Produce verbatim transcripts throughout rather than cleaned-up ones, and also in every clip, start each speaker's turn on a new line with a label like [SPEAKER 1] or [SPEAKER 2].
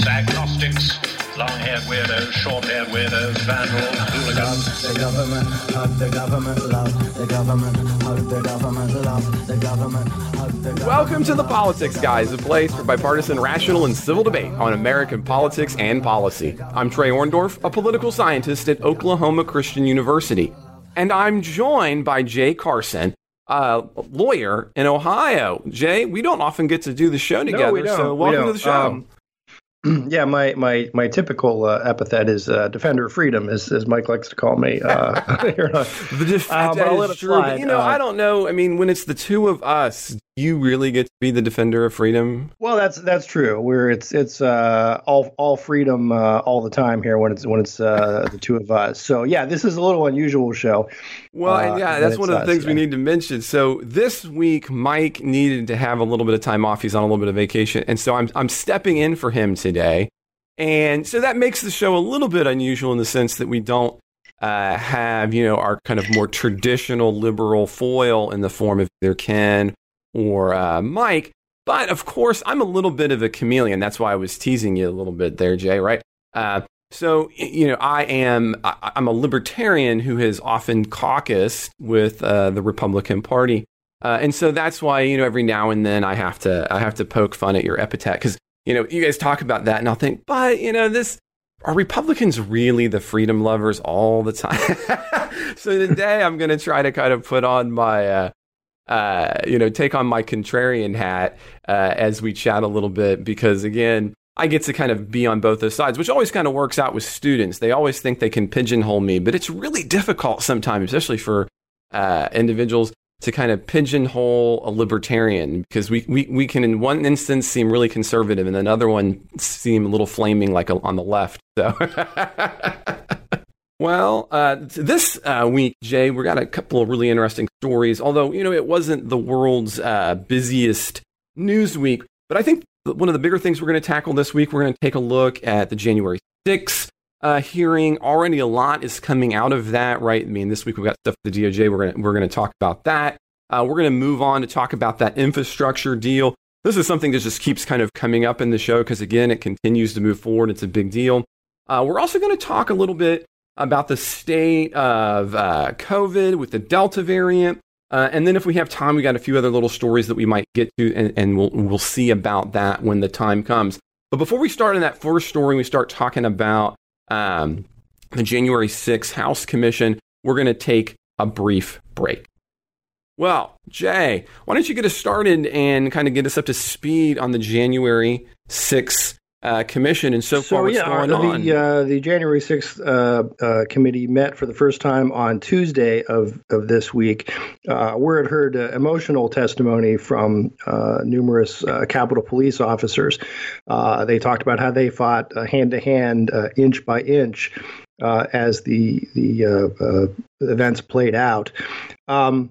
[SPEAKER 1] atheists, agnostics, long-haired weirdos, short-haired weirdos, vandals, hooligans.
[SPEAKER 2] The government, hug the government, love the government, hug the government, love the government, hug the government.
[SPEAKER 3] Welcome to The Politics Guys, a place for bipartisan, rational, and civil debate on American politics and policy. I'm Trey Orndorff, a political scientist at Oklahoma Christian University. And I'm joined by Jay Carson, a lawyer in Ohio. Jay, we don't often get to do the show together,
[SPEAKER 4] no, we don't.
[SPEAKER 3] so welcome
[SPEAKER 4] we don't.
[SPEAKER 3] to the show.
[SPEAKER 4] Um, Yeah, my my my typical uh, epithet is uh, defender of freedom, as, as Mike likes to call me. Uh,
[SPEAKER 3] the def-
[SPEAKER 4] uh,
[SPEAKER 3] that
[SPEAKER 4] I'll
[SPEAKER 3] is
[SPEAKER 4] let it
[SPEAKER 3] true.
[SPEAKER 4] slide.
[SPEAKER 3] But, you know,
[SPEAKER 4] Uh,
[SPEAKER 3] I don't know. I mean, when it's the two of us, you really get to be the defender of freedom?
[SPEAKER 4] well, that's that's true. Where it's it's uh, all all freedom uh, all the time here when it's when it's uh, the two of us. So yeah, this is a little unusual show.
[SPEAKER 3] Well, and
[SPEAKER 4] Uh,
[SPEAKER 3] yeah,
[SPEAKER 4] but
[SPEAKER 3] that's
[SPEAKER 4] it's
[SPEAKER 3] one of the
[SPEAKER 4] us,
[SPEAKER 3] things we
[SPEAKER 4] yeah.
[SPEAKER 3] need to mention. So this week, Mike needed to have a little bit of time off. He's on a little bit of vacation, and so I'm I'm stepping in for him today. And so that makes the show a little bit unusual in the sense that we don't uh, have, you know, our kind of more traditional liberal foil in the form of either Ken or uh, Mike. But of course, I'm a little bit of a chameleon. That's why I was teasing you a little bit there, Jay, right? Uh, so, you know, I am I, I'm a libertarian who has often caucused with uh, the Republican Party. Uh, and so that's why, you know, every now and then I have to I have to poke fun at your epithet because you know, you guys talk about that, and I'll think, but, you know, this, are Republicans really the freedom lovers all the time? So today I'm going to try to kind of put on my, uh, uh, you know, take on my contrarian hat uh, as we chat a little bit, because, again, I get to kind of be on both those sides, which always kind of works out with students. They always think they can pigeonhole me, but it's really difficult sometimes, especially for uh, individuals, to kind of pigeonhole a libertarian, because we, we, we can in one instance seem really conservative and another one seem a little flaming like a, on the left. So, well, uh, this uh, week, Jay, we got a couple of really interesting stories, although, you know, it wasn't the world's uh, busiest news week. But I think one of the bigger things we're going to tackle this week, we're going to take a look at the January sixth Uh, hearing. Already a lot is coming out of that, right? I mean, this week we've got stuff with the D O J. We're going to we're going to talk about that. Uh, we're going to move on to talk about that infrastructure deal. This is something that just keeps kind of coming up in the show because, again, it continues to move forward. It's a big deal. Uh, we're also going to talk a little bit about the state of uh, COVID with the Delta variant. Uh, and then if we have time, we got a few other little stories that we might get to, and, and we'll we'll see about that when the time comes. But before we start in that first story, we start talking about Um, the January sixth House Commission, we're going to take a brief break. Well, Jay, why don't you get us started and kind of get us up to speed on the January sixth uh, Commission and so,
[SPEAKER 4] So,
[SPEAKER 3] far what's
[SPEAKER 4] yeah,
[SPEAKER 3] going
[SPEAKER 4] the,
[SPEAKER 3] on?
[SPEAKER 4] Uh, the January sixth uh, uh, committee met for the first time on Tuesday of, of this week, uh, where it heard uh, emotional testimony from uh, numerous uh, Capitol Police officers. Uh, they talked about how they fought uh, hand-to-hand, uh, inch by inch, uh, as the, the uh, uh, events played out. Um,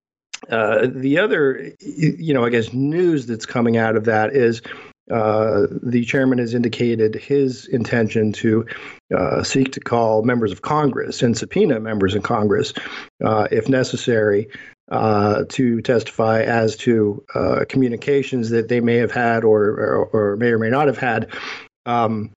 [SPEAKER 4] uh, the other, you know, I guess, news that's coming out of that is Uh, the chairman has indicated his intention to uh, seek to call members of Congress and subpoena members of Congress, uh, if necessary, uh, to testify as to uh, communications that they may have had or, or, or may or may not have had um,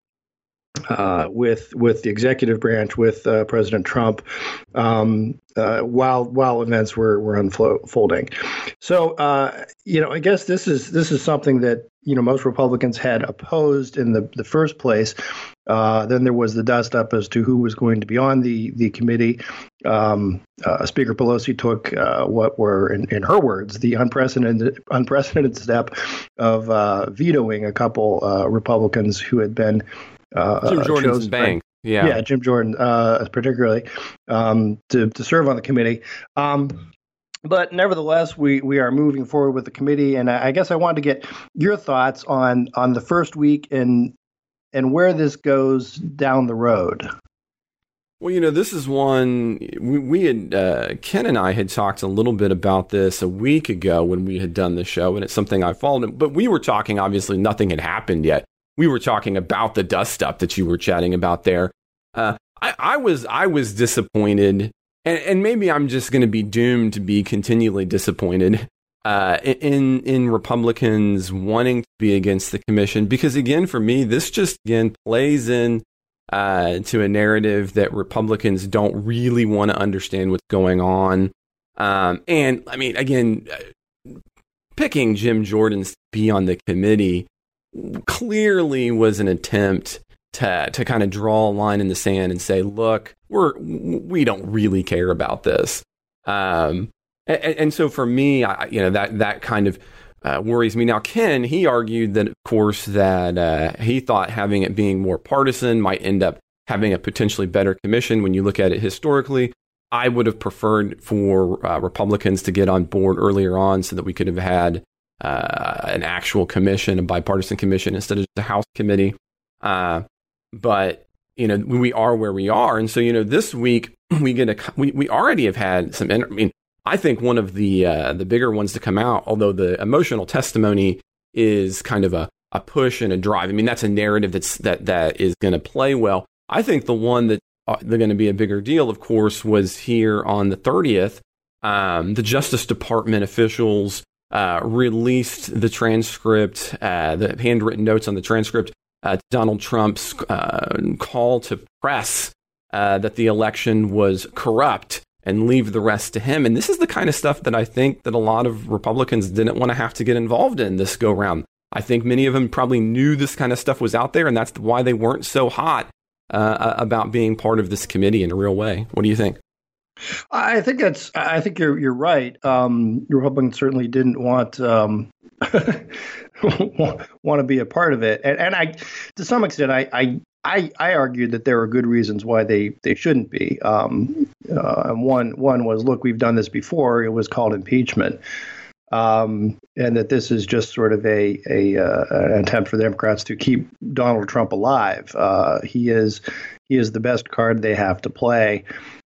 [SPEAKER 4] uh, with with the executive branch, with uh, President Trump, um, uh, while while events were were unfolding. So, uh, you know, I guess this is this is something that, you know, most Republicans had opposed in the, the first place. Uh, then there was the dust up as to who was going to be on the the committee. Um, uh, Speaker Pelosi took uh, what were, in, in her words, the unprecedented unprecedented step of uh, vetoing a couple uh, Republicans who had been uh,
[SPEAKER 3] Jim Jordan's
[SPEAKER 4] chosen.
[SPEAKER 3] bank. Yeah.
[SPEAKER 4] yeah, Jim Jordan, uh, particularly, um, to to serve on the committee. Um, But nevertheless, we, we are moving forward with the committee, and I guess I wanted to get your thoughts on, on the first week and and where this goes down the road.
[SPEAKER 3] Well, you know, this is one we, we had uh, Ken and I had talked a little bit about this a week ago when we had done the show, and it's something I followed. But we were talking, obviously, nothing had happened yet. We were talking about the dust up that you were chatting about there. Uh, I, I was I was disappointed. And, and maybe I'm just going to be doomed to be continually disappointed uh, in in Republicans wanting to be against the commission, because again, for me, this just again plays in uh, to a narrative that Republicans don't really want to understand what's going on. Um, and I mean, again, picking Jim Jordan to be on the committee clearly was an attempt to to kind of draw a line in the sand and say, look, we're we don't really care about this. Um, and, and so for me, I, you know, that that kind of uh, worries me. Now, Ken, he argued that, of course, that uh, he thought having it being more partisan might end up having a potentially better commission. When you look at it historically, I would have preferred for uh, Republicans to get on board earlier on so that we could have had uh, an actual commission, a bipartisan commission, instead of just a House committee. Uh, but, you know, we are where we are. And so, you know, this week we get a, we, we already have had some, I mean, I think one of the, uh, the bigger ones to come out, although the emotional testimony is kind of a, a push and a drive. I mean, that's a narrative that's, that, that is going to play well. I think the one that uh, they're going to be a bigger deal, of course, was here on the thirtieth. Um, the Justice Department officials uh, released the transcript, uh, the handwritten notes on the transcript, Uh, Donald Trump's uh, call to press uh, that the election was corrupt and leave the rest to him. And this is the kind of stuff that I think that a lot of Republicans didn't want to have to get involved in this go round. I think many of them probably knew this kind of stuff was out there, and that's why they weren't so hot uh, about being part of this committee in a real way. What do you think?
[SPEAKER 4] I think that's. I think you're you're right. Um, Republicans certainly didn't want um, want to be a part of it, and, and I, to some extent, I, I I I argued that there were good reasons why they, they shouldn't be. Um, uh, one one was, look, we've done this before. It was called impeachment, um, and that this is just sort of a a uh, an attempt for the Democrats to keep Donald Trump alive. Uh, he is he is the best card they have to play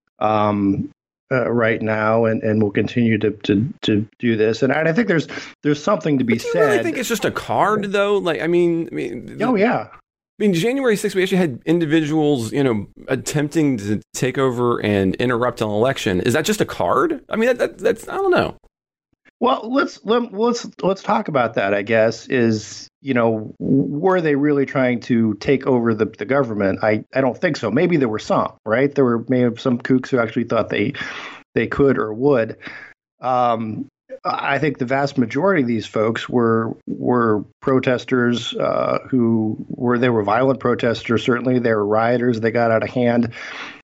[SPEAKER 4] Um, uh, right now, and, and will continue to, to to do this. And I think there's there's something to be
[SPEAKER 3] but do you
[SPEAKER 4] said.
[SPEAKER 3] really think it's just a card, though? Like, I mean, I mean,
[SPEAKER 4] oh yeah.
[SPEAKER 3] I mean, January sixth, we actually had individuals, you know, attempting to take over and interrupt an election. Is that just a card? I mean, that, that, that's I don't know.
[SPEAKER 4] Well, let's let, let's let's talk about that. I guess is you know were they really trying to take over the, the government? I, I don't think so. Maybe there were some, right? There were maybe some kooks who actually thought they they could or would. Um, I think the vast majority of these folks were were protesters uh, who were they were violent protesters. Certainly, they were rioters. They got out of hand.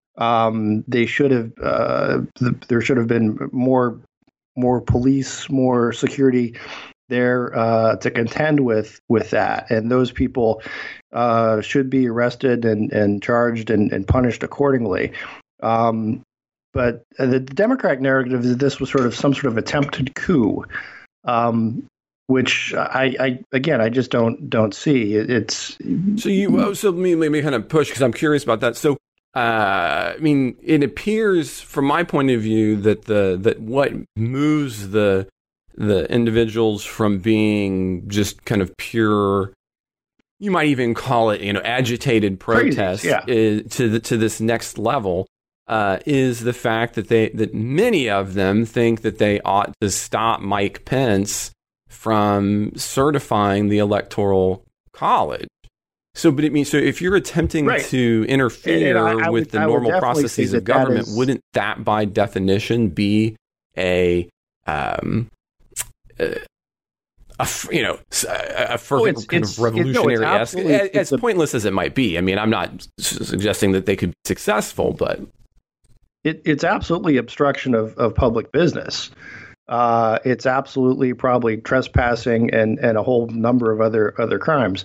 [SPEAKER 4] Um, they should have. Uh, the, there should have been more. more police, more security there uh, to contend with with that. And those people uh, should be arrested and, and charged and, and punished accordingly. Um, but the Democratic narrative is that this was sort of some sort of attempted coup, um, which I, I, again, I just don't don't see. It, it's
[SPEAKER 3] so you so let me, let me kind of push because I'm curious about that. So. Uh, I mean, it appears, from my point of view, that the that what moves the the individuals from being just kind of pure, you might even call it, you know, agitated protest,
[SPEAKER 4] Crazy, yeah.
[SPEAKER 3] is, to the, to this next level, uh, is the fact that they that many of them think that they ought to stop Mike Pence from certifying the Electoral College. So, but it means so if you're attempting
[SPEAKER 4] right.
[SPEAKER 3] to interfere
[SPEAKER 4] and, and I, I
[SPEAKER 3] with
[SPEAKER 4] would,
[SPEAKER 3] the normal processes
[SPEAKER 4] that
[SPEAKER 3] of government,
[SPEAKER 4] that is,
[SPEAKER 3] wouldn't that by definition be a, um, a, a you know, a, a fervent
[SPEAKER 4] oh, it's,
[SPEAKER 3] kind
[SPEAKER 4] it's,
[SPEAKER 3] of revolutionary esque?
[SPEAKER 4] It, no,
[SPEAKER 3] as, as
[SPEAKER 4] a,
[SPEAKER 3] pointless as it might be. I mean, I'm not suggesting that they could be successful, but
[SPEAKER 4] it, it's absolutely obstruction of, of public business. Uh, it's absolutely probably trespassing and, and a whole number of other other crimes.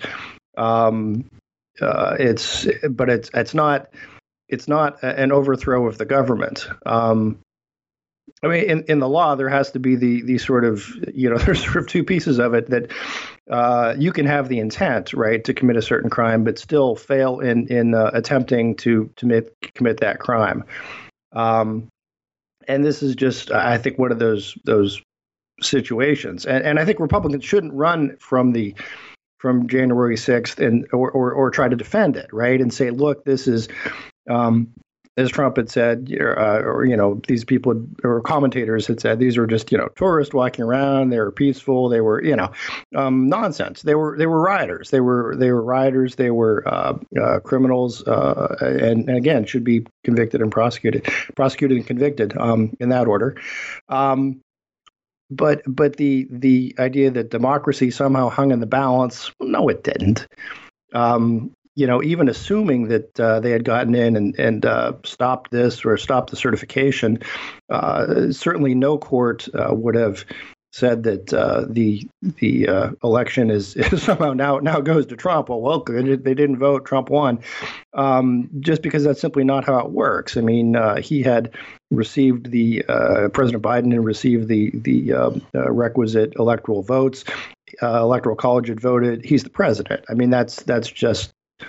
[SPEAKER 4] Um, uh, it's, but it's, it's not, it's not an overthrow of the government. Um, I mean, in, in the law, there has to be the, the sort of, you know, there's sort of two pieces of it that, uh, you can have the intent, right, to commit a certain crime, but still fail in, in, uh, attempting to, to commit, commit that crime. Um, and this is just, I think, one of those, those situations. And, and I think Republicans shouldn't run from the, from January sixth and or, or or try to defend it, right? And say, look, this is um, as Trump had said, uh, or, you know, these people or commentators had said, these were just, you know, tourists walking around. They were peaceful. They were, you know, um, nonsense. They were they were rioters. They were they were rioters. They were uh, uh, criminals, uh, and, and again, should be convicted and prosecuted, prosecuted and convicted um, in that order. Um, but but the the idea that democracy somehow hung in the balance, no, it didn't. Um, You know, even assuming that uh, they had gotten in and, and uh, stopped this or stopped the certification, uh, certainly no court uh, would have said that uh, the the uh, election is, is somehow now now goes to Trump. Well, well, they didn't vote. Trump won, um, just because that's simply not how it works. I mean, uh, he had received the uh, President Biden had received the the uh, uh, requisite electoral votes. Uh, electoral college had voted. He's the president. I mean, that's that's just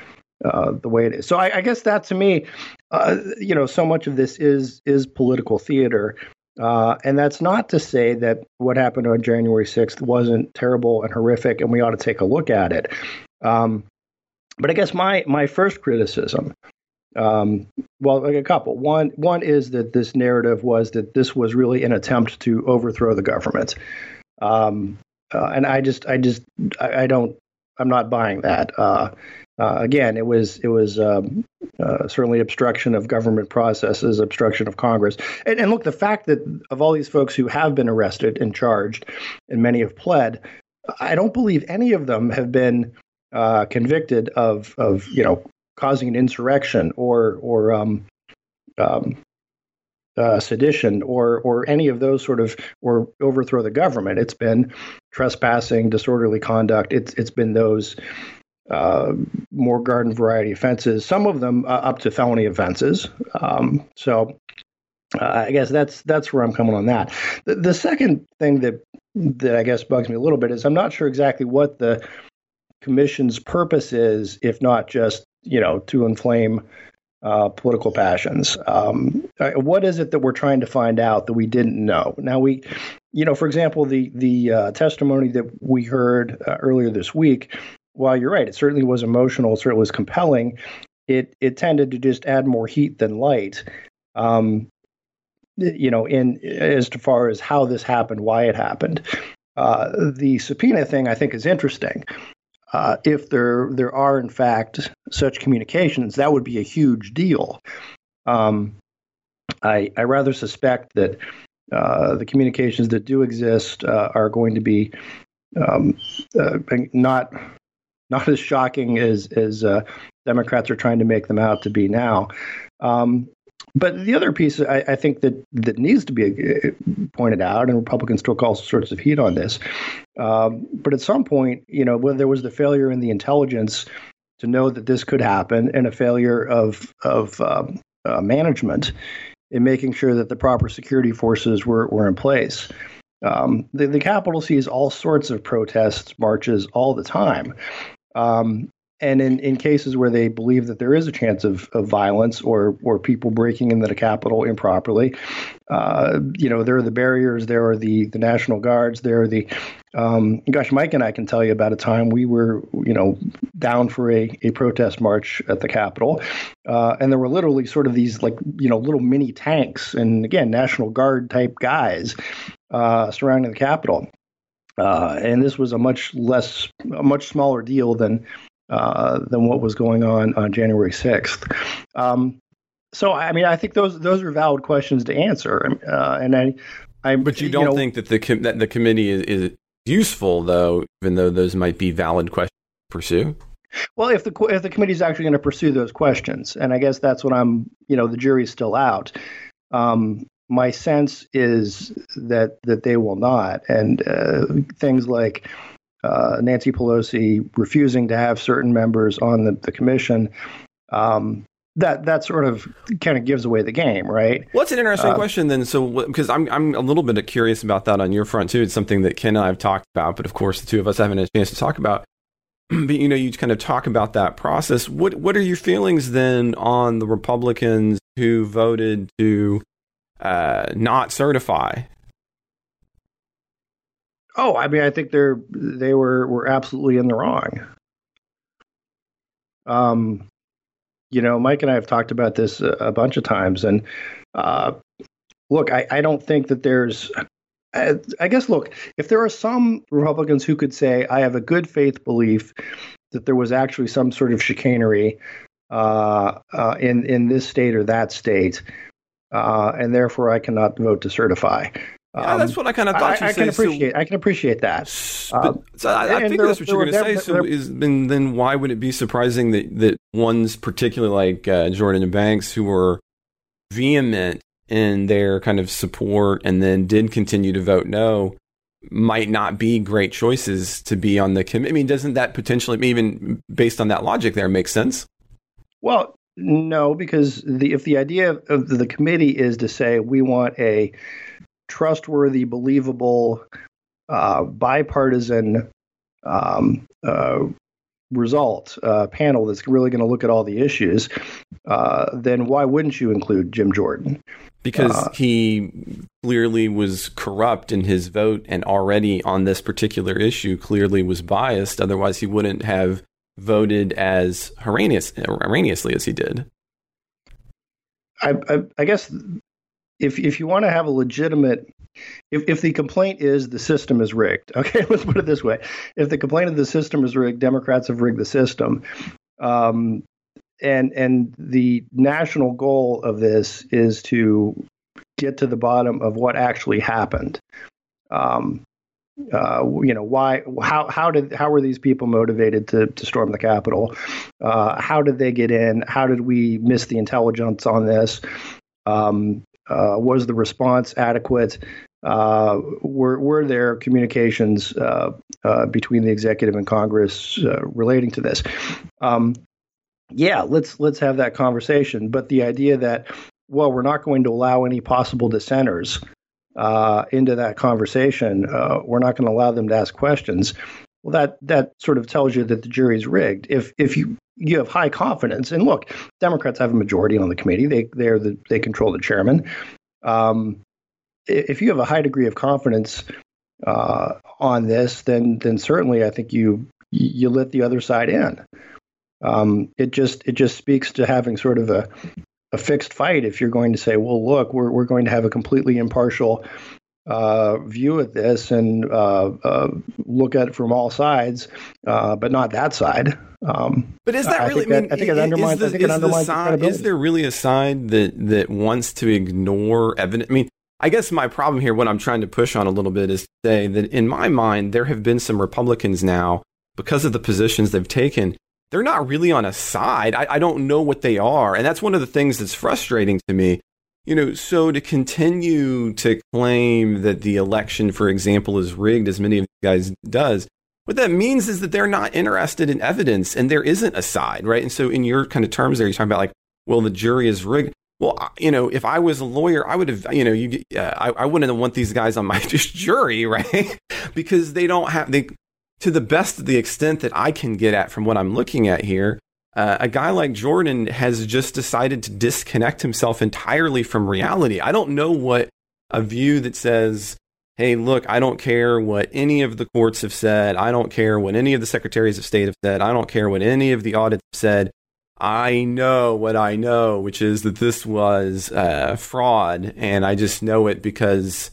[SPEAKER 4] Uh, the way it is. So I, I guess that to me, uh, you know, so much of this is is political theater. Uh, and that's not to say that what happened on January sixth wasn't terrible and horrific and we ought to take a look at it. Um, but I guess my my first criticism, um, well, like a couple. One, one is that this narrative was that this was really an attempt to overthrow the government. Um, uh, and I just, I just, I, I don't, I'm not buying that. Uh, Uh, again, it was it was um, uh, certainly obstruction of government processes, obstruction of Congress. And, and look, the fact that of all these folks who have been arrested and charged, and many have pled, I don't believe any of them have been uh, convicted of of you know causing an insurrection or or um, um, uh, sedition or or any of those sort of or overthrow the government. It's been trespassing, disorderly conduct. It's it's been those. Uh, more garden variety offenses, some of them uh, up to felony offenses. Um, so uh, I guess that's that's where I'm coming on that. The, the second thing that that I guess bugs me a little bit is I'm not sure exactly what the commission's purpose is, if not just, you know, to inflame uh, political passions. Um, what is it that we're trying to find out that we didn't know? Now, we, you know, for example, the, the uh, testimony that we heard uh, earlier this week, while you're right, it certainly was emotional, it certainly was compelling, it it tended to just add more heat than light, um, you know, in as far as how this happened, why it happened. Uh, the subpoena thing, I think, is interesting. Uh, if there there are, in fact, such communications, that would be a huge deal. Um, I, I rather suspect that uh, the communications that do exist uh, are going to be um, uh, not... Not as shocking as as uh, Democrats are trying to make them out to be now. Um, but the other piece I, I think that, that needs to be uh, pointed out, and Republicans took all sorts of heat on this, um, but at some point, you know, when there was the failure in the intelligence to know that this could happen and a failure of, of um, uh, management in making sure that the proper security forces were, were in place. Um, the, the Capitol sees all sorts of protests, marches all the time. Um, and in, in cases where they believe that there is a chance of, of violence or or people breaking into the Capitol improperly, uh, you know, there are the barriers, there are the, the National Guards, there are the, um, gosh, Mike and I can tell you about a time we were, you know, down for a, a protest march at the Capitol. Uh, and there were literally sort of these like, you know, little mini tanks and again, National Guard type guys uh, surrounding the Capitol. Uh, and this was a much less, a much smaller deal than uh, than what was going on on January sixth. Um, so, I mean, I think those those are valid questions to answer. Uh, and I, I,
[SPEAKER 3] but you don't
[SPEAKER 4] you know,
[SPEAKER 3] think that the com- that the committee is, is useful, though, even though those might be valid questions to pursue.
[SPEAKER 4] Well, if the if the committee is actually going to pursue those questions, and I guess that's what I'm, you know, the jury's still out. Um, My sense is that that they will not, and uh, things like uh, Nancy Pelosi refusing to have certain members on the, the commission, um, that that sort of kind of gives away the game, right?
[SPEAKER 3] Well, that's an interesting
[SPEAKER 4] uh,
[SPEAKER 3] question then. So, because I'm I'm a little bit curious about that on your front too. It's something that Ken and I have talked about, but of course the two of us haven't had a chance to talk about. But you know, you kind of talk about that process. What what are your feelings then on the Republicans who voted to uh, not certify?
[SPEAKER 4] Oh, I mean, I think they're they were were absolutely in the wrong. Um. you know, Mike and I have talked about this a, a bunch of times. And uh, look, I, I don't think that there's, I, I guess, look, if there are some Republicans who could say, I have a good faith belief that there was actually some sort of chicanery uh, uh, in, in this state or that state, uh, and therefore I cannot vote to certify.
[SPEAKER 3] Yeah, um, that's what I kind of thought
[SPEAKER 4] I,
[SPEAKER 3] you
[SPEAKER 4] I
[SPEAKER 3] say.
[SPEAKER 4] can appreciate. So, I can appreciate that.
[SPEAKER 3] But,
[SPEAKER 4] um,
[SPEAKER 3] so I, I think
[SPEAKER 4] there,
[SPEAKER 3] that's what you're going to say.
[SPEAKER 4] There,
[SPEAKER 3] so,
[SPEAKER 4] there,
[SPEAKER 3] is then, then why would it be surprising that that ones, particularly like uh, Jordan and Banks, who were vehement in their kind of support and then did continue to vote no, might not be great choices to be on the committee? I mean, doesn't that potentially, even based on that logic, there make sense?
[SPEAKER 4] Well, no, because the if the idea of the committee is to say we want a trustworthy, believable, uh, bipartisan um, uh, result uh, panel that's really going to look at all the issues, uh, then why wouldn't you include Jim Jordan?
[SPEAKER 3] Because
[SPEAKER 4] uh,
[SPEAKER 3] he clearly was corrupt in his vote, and already on this particular issue clearly was biased. Otherwise, he wouldn't have voted as haranious, harmoniously as he did.
[SPEAKER 4] I, I, I guess if if you want to have a legitimate, if, if the complaint is the system is rigged, okay, let's put it this way. If the complaint of the system is rigged, Democrats have rigged the system. Um, and and the national goal of this is to get to the bottom of what actually happened. Um, uh, you know, why, how, how did, how were these people motivated to, to storm the Capitol? Uh, how did they get in? How did we miss the intelligence on this? Um, uh, was the response adequate? Uh, were, were there communications uh, uh, between the executive and Congress uh, relating to this? Um, yeah, let's let's have that conversation. But the idea that, well, we're not going to allow any possible dissenters uh, into that conversation, uh, we're not going to allow them to ask questions. Well, that that sort of tells you that the jury's rigged. If if you you have high confidence, and look, Democrats have a majority on the committee; they they're the, they control the chairman. Um, if you have a high degree of confidence uh, on this, then then certainly I think you you let the other side in. Um, it just it just speaks to having sort of a a fixed fight. If you're going to say, well, look, we're we're going to have a completely impartial uh, view at this and uh, uh, look at it from all sides, uh, but not that side. Um,
[SPEAKER 3] but is that
[SPEAKER 4] I
[SPEAKER 3] really?
[SPEAKER 4] Think that, I, mean, I think it undermines.
[SPEAKER 3] The,
[SPEAKER 4] I think it undermines
[SPEAKER 3] the side, is there really a side that that wants to ignore evidence? I mean, I guess my problem here, what I'm trying to push on a little bit, is to say that in my mind, there have been some Republicans now, because of the positions they've taken, they're not really on a side. I, I don't know what they are. And that's one of the things that's frustrating to me. You know, so to continue to claim that the election, for example, is rigged, as many of you guys does, what that means is that they're not interested in evidence and there isn't a side, right? And so in your kind of terms there, you're talking about like, well, the jury is rigged. Well, you know, if I was a lawyer, I would have, you know, you, uh, I, I wouldn't want these guys on my jury, right? Because they don't have, they, to the best of the extent that I can get at from what I'm looking at here, uh, a guy like Jordan has just decided to disconnect himself entirely from reality. I don't know what a view that says, hey, look, I don't care what any of the courts have said. I don't care what any of the secretaries of state have said. I don't care what any of the audits have said. I know what I know, which is that this was uh, fraud, and I just know it because,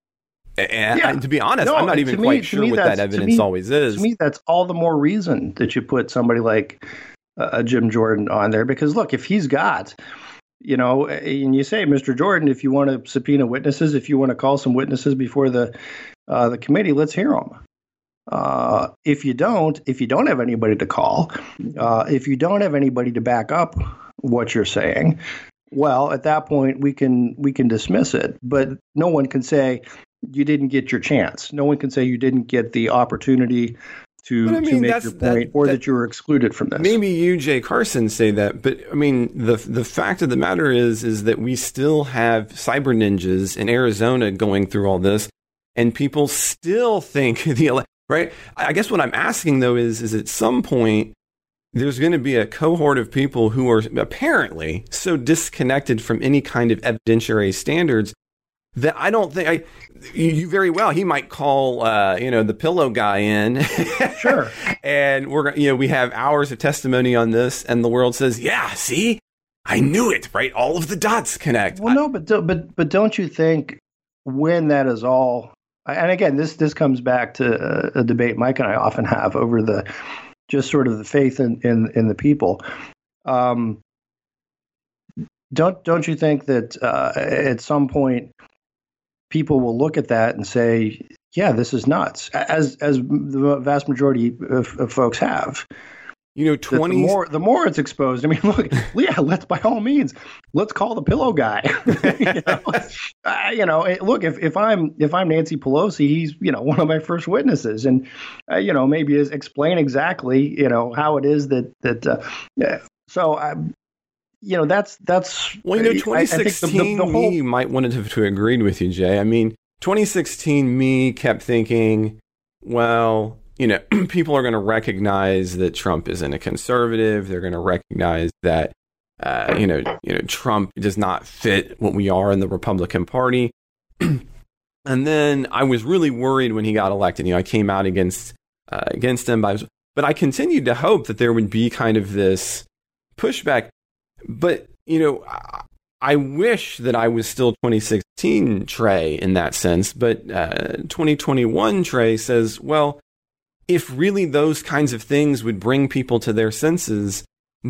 [SPEAKER 3] and yeah. I, to be honest, no, I'm not even quite me, sure what that evidence me, always is.
[SPEAKER 4] To me, that's all the more reason that you put somebody like uh, Jim Jordan on there, because look, if he's got, you know, and you say, Mister Jordan, if you want to subpoena witnesses, if you want to call some witnesses before the uh, the committee, let's hear them. Uh, if you don't, if you don't have anybody to call, uh, if you don't have anybody to back up what you're saying, well, at that point we can we can dismiss it. But no one can say you didn't get your chance. No one can say you didn't get the opportunity to, I mean, to make your point, that, or that, that you were excluded from this.
[SPEAKER 3] Maybe you, Jay Carson, say that, but I mean, the the fact of the matter is, is that we still have cyber ninjas in Arizona going through all this, and people still think the election. Right. I guess what I'm asking, though, is, is at some point, there's going to be a cohort of people who are apparently so disconnected from any kind of evidentiary standards that I don't think I, you, you very well, he might call, uh, you know, the pillow guy in.
[SPEAKER 4] Sure.
[SPEAKER 3] And we're, you know, we have hours of testimony on this and the world says, yeah, see, I knew it, right? All of the dots connect.
[SPEAKER 4] Well, no, but, do, but, but don't you think when that is all, and again, this, this comes back to a, a debate Mike and I often have over the, just sort of the faith in, in, in the people. Um, don't, don't you think that uh, at some point, people will look at that and say, yeah, this is nuts, as as the vast majority of, of folks have.
[SPEAKER 3] You know, twenty
[SPEAKER 4] the more the more it's exposed. I mean, look, yeah, let's by all means, let's call the pillow guy. you know, uh, you know look, if, if I'm if I'm Nancy Pelosi, he's you know one of my first witnesses, and uh, you know maybe is explain exactly you know how it is that that. Uh, yeah. So I. You know, that's, that's,
[SPEAKER 3] well, you know, twenty sixteen, I, I the, the, the whole... me might wanted to, to agreed with you, Jay. I mean, twenty sixteen, me kept thinking, well, you know, people are going to recognize that Trump isn't a conservative. They're going to recognize that, uh, you know, you know, Trump does not fit what we are in the Republican Party. And then I was really worried when he got elected. You know, I came out against, uh, against him, but I, was, but I continued to hope that there would be kind of this pushback. But, you know, I wish that I was still twenty sixteen Trey in that sense. But uh, twenty twenty-one Trey says, well, if really those kinds of things would bring people to their senses,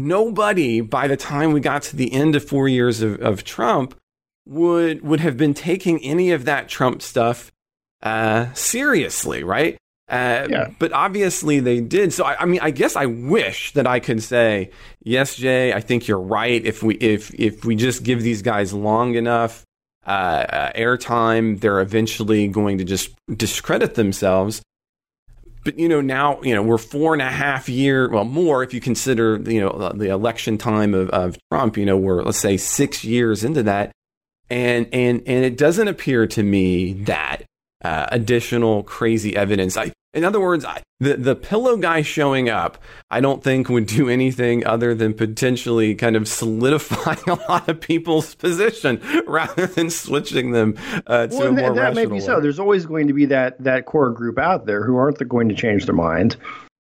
[SPEAKER 3] nobody by the time we got to the end of four years of, of Trump would would have been taking any of that Trump stuff uh, seriously, right? Uh, yeah. But obviously they did. So, I, I mean, I guess I wish that I could say, yes, Jay, I think you're right. If we if if we just give these guys long enough uh, uh, airtime, they're eventually going to just discredit themselves. But, you know, now, you know, we're four and a half year, well, more if you consider, you know, the election time of, of Trump, you know, we're, let's say, six years into that. And and and it doesn't appear to me that uh, additional crazy evidence. I, in other words, I, the the pillow guy showing up, I don't think would do anything other than potentially kind of solidify a lot of people's position rather than switching them uh, to well, a more
[SPEAKER 4] that
[SPEAKER 3] rational
[SPEAKER 4] may be
[SPEAKER 3] way.
[SPEAKER 4] So. There's always going to be that that core group out there who aren't going to change their mind.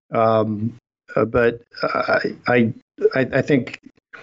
[SPEAKER 4] Um, uh, but uh, I, I I think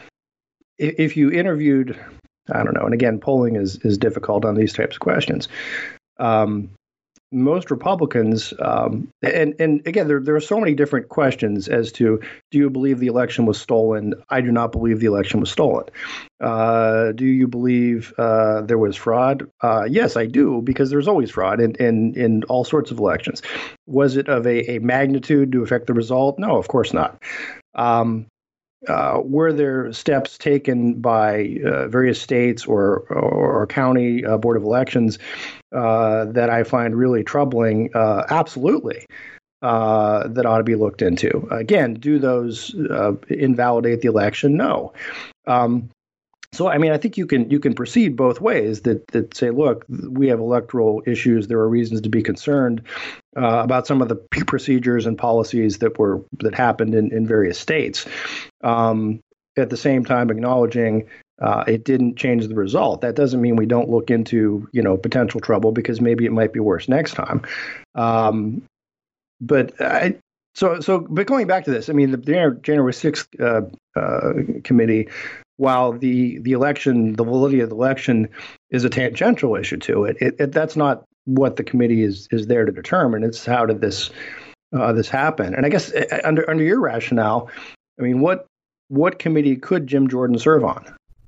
[SPEAKER 4] if you interviewed, I don't know, and again, polling is is difficult on these types of questions. Um, most Republicans, um, and, and again, there, there are so many different questions as to, do you believe the election was stolen? I do not believe the election was stolen. Uh, do you believe uh, there was fraud? Uh, yes, I do, because there's always fraud in, in, in all sorts of elections. Was it of a, a magnitude to affect the result? No, of course not. Um, Uh, were there steps taken by uh, various states or or, or county uh, board of elections uh, that I find really troubling? Uh, absolutely, uh, that ought to be looked into. Again, do those uh, invalidate the election? No. Um, so, I mean, I think you can you can proceed both ways. That that say, look, we have electoral issues. There are reasons to be concerned uh, about some of the procedures and policies that were that happened in, in various states. Um, at the same time, acknowledging uh, it didn't change the result. That doesn't mean we don't look into you know potential trouble, because maybe it might be worse next time. Um, but I, so so but going back to this, I mean, the January sixth uh, uh, committee. While the, the election, the validity of the election is a tangential issue to it, it, it that's not what the committee is is there to determine. It's how did this uh, this happen? And I guess uh, under under your rationale, I mean, what what committee could Jim Jordan serve on?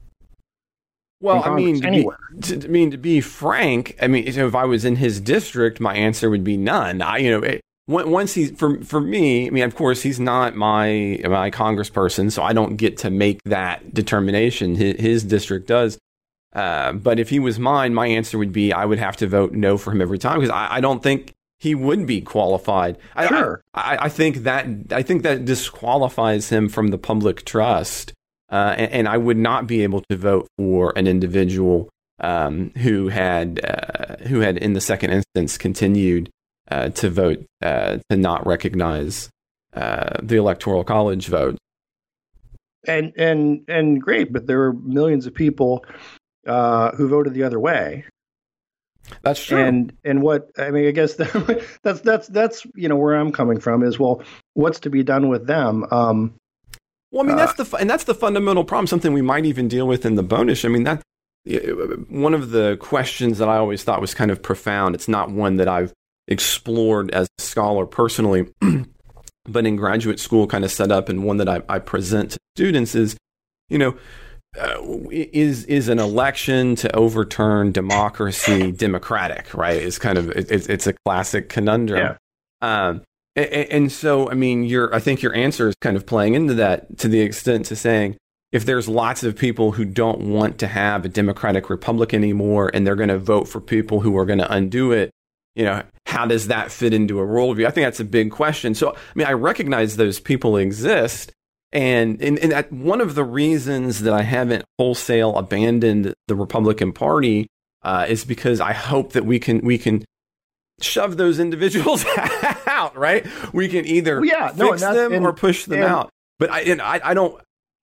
[SPEAKER 3] Well, I mean, to be, to, I mean, to be frank, I mean, if I was in his district, my answer would be none. I, you know. It, Once he's for for me, I mean, of course, he's not my my congressperson, so I don't get to make that determination. His, his district does. Uh, but if he was mine, my answer would be I would have to vote no for him every time, because I, I don't think he would be qualified.
[SPEAKER 4] Sure.
[SPEAKER 3] I, I, I think that I think that disqualifies him from the public trust, uh, and, and I would not be able to vote for an individual um, who had uh, who had in the second instance continued. Uh, to vote, uh, to not recognize uh, the Electoral College vote.
[SPEAKER 4] And and and great, but there were millions of people uh, who voted the other way.
[SPEAKER 3] That's true.
[SPEAKER 4] And and what I mean, I guess that, that's that's that's you know where I'm coming from is, well, what's to be done with them? Um,
[SPEAKER 3] well, I mean,
[SPEAKER 4] uh,
[SPEAKER 3] that's the and that's the fundamental problem. Something we might even deal with in the bonus. I mean, that one of the questions that I always thought was kind of profound. It's not one that I've explored as a scholar personally, but in graduate school, kind of set up, and one that I, I present to students is, you know. Uh, is is an election to overturn democracy democratic, right? It's kind of it's it's a classic conundrum.
[SPEAKER 4] Yeah.
[SPEAKER 3] Um, and, and so, I mean, your I think your answer is kind of playing into that to the extent to saying, if there's lots of people who don't want to have a democratic republic anymore, and they're going to vote for people who are going to undo it, you know, how does that fit into a worldview? I think that's a big question. So, I mean, I recognize those people exist. And, and, and that one of the reasons that I haven't wholesale abandoned the Republican Party uh, is because I hope that we can we can shove those individuals out, right? We can either
[SPEAKER 4] well, yeah,
[SPEAKER 3] fix
[SPEAKER 4] no, and
[SPEAKER 3] them
[SPEAKER 4] and,
[SPEAKER 3] or push them
[SPEAKER 4] and,
[SPEAKER 3] out. But I, and I I don't.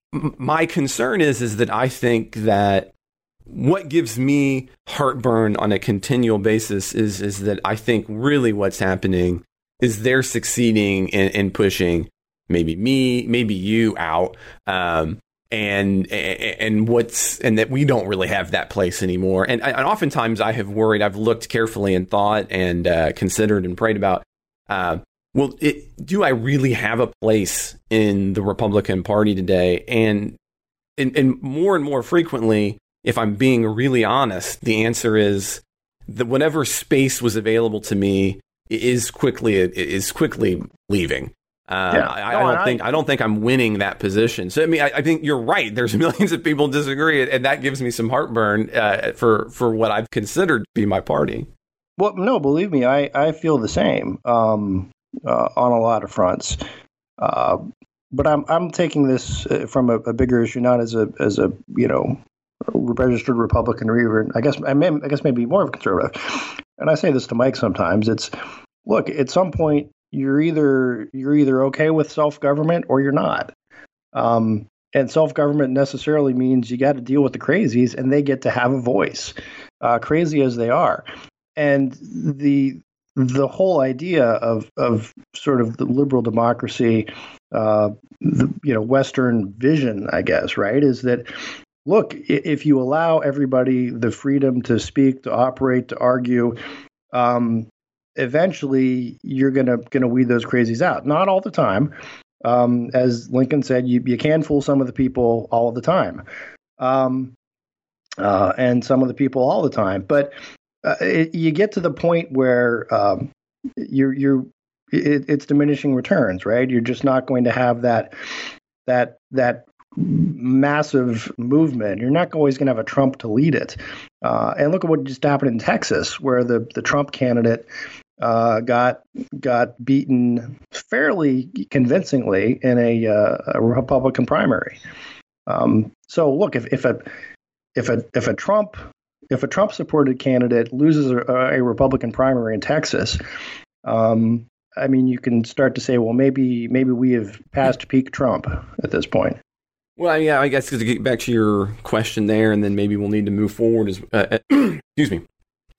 [SPEAKER 3] My concern is is that I think that what gives me heartburn on a continual basis is is that I think really what's happening is they're succeeding in, in pushing. Maybe me, maybe you out, um, and and what's and that we don't really have that place anymore. And, and oftentimes I have worried. I've looked carefully and thought and uh, considered and prayed about. Uh, well, it, do I really have a place in the Republican Party today? And, and and more and more frequently, if I'm being really honest, the answer is that whatever space was available to me is quickly is quickly leaving. Uh,
[SPEAKER 4] yeah.
[SPEAKER 3] I,
[SPEAKER 4] no,
[SPEAKER 3] I don't
[SPEAKER 4] I,
[SPEAKER 3] think I don't think I'm winning that position. So I mean, I, I think you're right. There's millions of people disagree, and that gives me some heartburn uh, for for what I've considered to be my party.
[SPEAKER 4] Well, no, believe me, I, I feel the same um, uh, on a lot of fronts. Uh, but I'm I'm taking this from a, a bigger issue, not as a as a you know registered Republican or even I guess I may I guess maybe more of a conservative. And I say this to Mike sometimes. It's look at some point. You're either you're either okay with self-government or you're not. Um, and self-government necessarily means you got to deal with the crazies and they get to have a voice, uh, crazy as they are. And the the whole idea of of sort of the liberal democracy, uh, the, you know, Western vision, I guess, right, is that, look, if you allow everybody the freedom to speak, to operate, to argue, um, eventually you're gonna gonna weed those crazies out. Not all the time, um, as Lincoln said. You you can fool some of the people all the time, um, uh, and some of the people all the time. But uh, it, you get to the point where um, you're you're it, it's diminishing returns, right? You're just not going to have that that that massive movement. You're not always going to have a Trump to lead it. Uh, and look at what just happened in Texas, where the the Trump candidate Uh, got got beaten fairly convincingly in a, uh, a Republican primary. Um, so look, if, if a if a if a Trump if a Trump supported candidate loses a, a Republican primary in Texas, um, I mean, you can start to say, well, maybe maybe we have passed peak Trump at this point.
[SPEAKER 3] Well, yeah, I guess to get back to your question there, and then maybe we'll need to move forward. As uh, excuse me.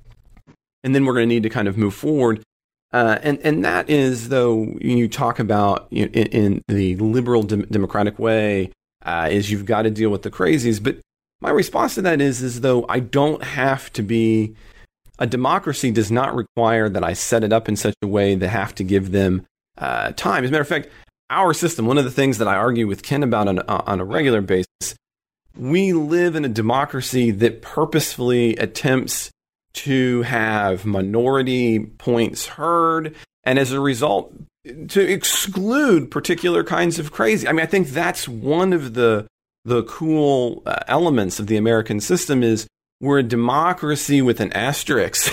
[SPEAKER 3] And then we're going to need to kind of move forward. Uh, and, and that is, though, you talk about you know, in, in the liberal de- democratic way, uh, is you've got to deal with the crazies. But my response to that is, is though I don't have to be, a democracy does not require that I set it up in such a way that I have to give them uh, time. As a matter of fact, our system, one of the things that I argue with Ken about on, on a regular basis, we live in a democracy that purposefully attempts to have minority points heard, and as a result, to exclude particular kinds of crazy. I mean, I think that's one of the the cool uh, elements of the American system is we're a democracy with an asterisk.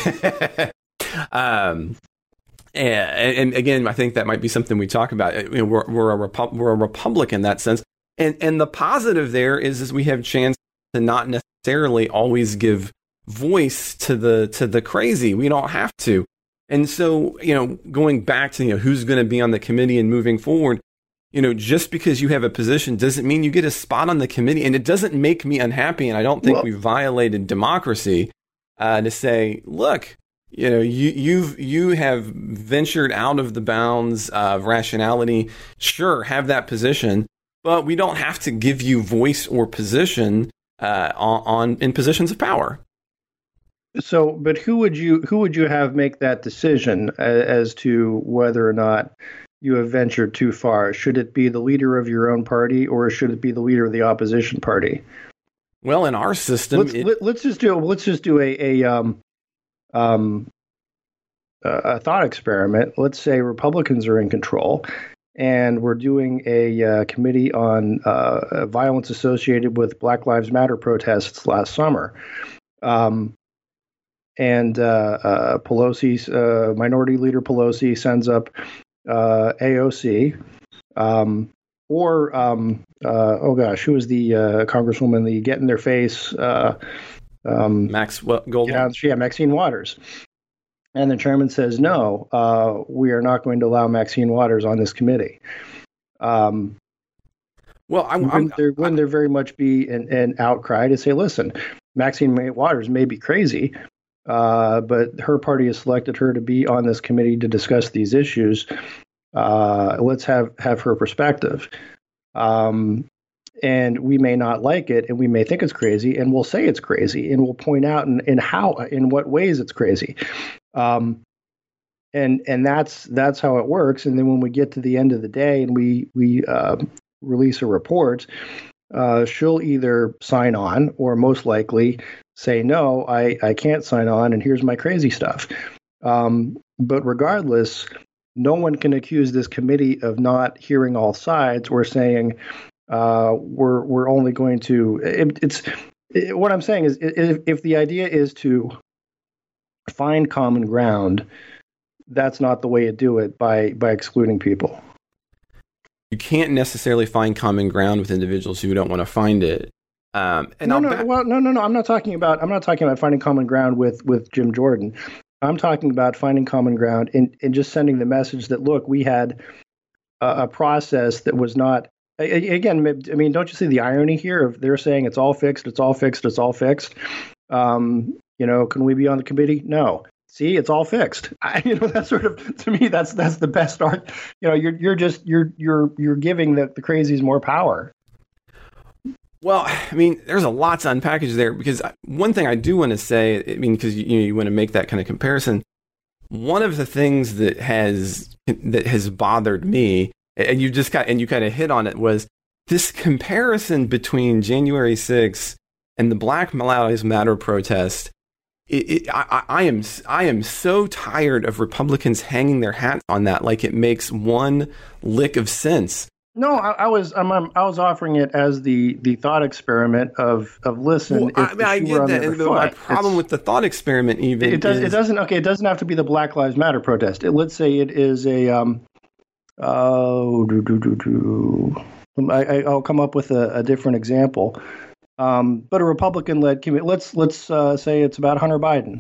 [SPEAKER 3] um, and, and again, I think that might be something we talk about. You know, we're we're a repu- we're a republic in that sense, and and the positive there is is we have a chance to not necessarily always give voice to the to the crazy. We don't have to. And so, you know, going back to, you know, who's going to be on the committee and moving forward, you know, just because you have a position doesn't mean you get a spot on the committee. And it doesn't make me unhappy. And I don't think well, we violated democracy. uh, to say, look, you know, you you've you have ventured out of the bounds of rationality. Sure, have that position, but we don't have to give you voice or position uh, on, on in positions of power.
[SPEAKER 4] So, but who would you who would you have make that decision as, as to whether or not you have ventured too far? Should it be the leader of your own party, or should it be the leader of the opposition party?
[SPEAKER 3] Well, in our system,
[SPEAKER 4] let's,
[SPEAKER 3] it,
[SPEAKER 4] let, let's just do let's just do a a um, um, a thought experiment. Let's say Republicans are in control, and we're doing a uh, committee on uh, violence associated with Black Lives Matter protests last summer. Um, and uh, uh, Pelosi's uh, Minority Leader Pelosi sends up uh, A O C, um, or um, uh, oh gosh, who was the uh, Congresswoman? The Get in Their Face, uh, um,
[SPEAKER 3] Max Goldman.
[SPEAKER 4] Yeah, yeah, Maxine Waters. And the chairman says, no, uh, we are not going to allow Maxine Waters on this committee. Um,
[SPEAKER 3] well, I'm,
[SPEAKER 4] wouldn't,
[SPEAKER 3] I'm,
[SPEAKER 4] there, wouldn't
[SPEAKER 3] I'm,
[SPEAKER 4] there very much be an, an outcry to say, listen, Maxine Waters may be crazy, uh, but her party has selected her to be on this committee to discuss these issues. Uh, let's have, have her perspective. Um, and we may not like it, and we may think it's crazy, and we'll say it's crazy, and we'll point out in, in how, in what ways it's crazy. Um, and and that's that's how it works. And then when we get to the end of the day and we we uh, release a report, uh, she'll either sign on or most likely say, no, I, I can't sign on, and here's my crazy stuff. Um, but regardless, no one can accuse this committee of not hearing all sides or saying uh, we're we're only going to. It, it's it, what I'm saying is if, if the idea is to find common ground, that's not the way to do it by by excluding people.
[SPEAKER 3] You can't necessarily find common ground with individuals who don't want to find it. Um, and
[SPEAKER 4] no,
[SPEAKER 3] I'll
[SPEAKER 4] no,
[SPEAKER 3] back-
[SPEAKER 4] well, no, no, no. I'm not talking about. I'm not talking about finding common ground with with Jim Jordan. I'm talking about finding common ground and and just sending the message that, look, we had a, a process that was not. Again, I mean, don't you see the irony here of they're saying it's all fixed, it's all fixed, it's all fixed. Um, you know, can we be on the committee? No. See, it's all fixed. I, you know, that's sort of, to me, that's that's the best art. You know, you're you're just you're you're you're giving the, the crazies more power.
[SPEAKER 3] Well, I mean, there's a lot to unpackage there, because one thing I do want to say, I mean, because you, you know, you want to make that kind of comparison. One of the things that has that has bothered me, and you just got and you kind of hit on it, was this comparison between January sixth and the Black Lives Matter protest. It, it, I, I am I am so tired of Republicans hanging their hats on that like it makes one lick of sense.
[SPEAKER 4] No, I, I was I'm, I'm, I was offering it as the, the thought experiment of of listen.
[SPEAKER 3] Well,
[SPEAKER 4] if
[SPEAKER 3] I, mean, I get that. And my problem with the thought experiment even
[SPEAKER 4] it does
[SPEAKER 3] is,
[SPEAKER 4] it doesn't okay. It doesn't have to be the Black Lives Matter protest. It, let's say it is a um oh do do do do. I, I, I'll come up with a, a different example. Um, but a Republican-led committee. Let's let's uh, say it's about Hunter Biden.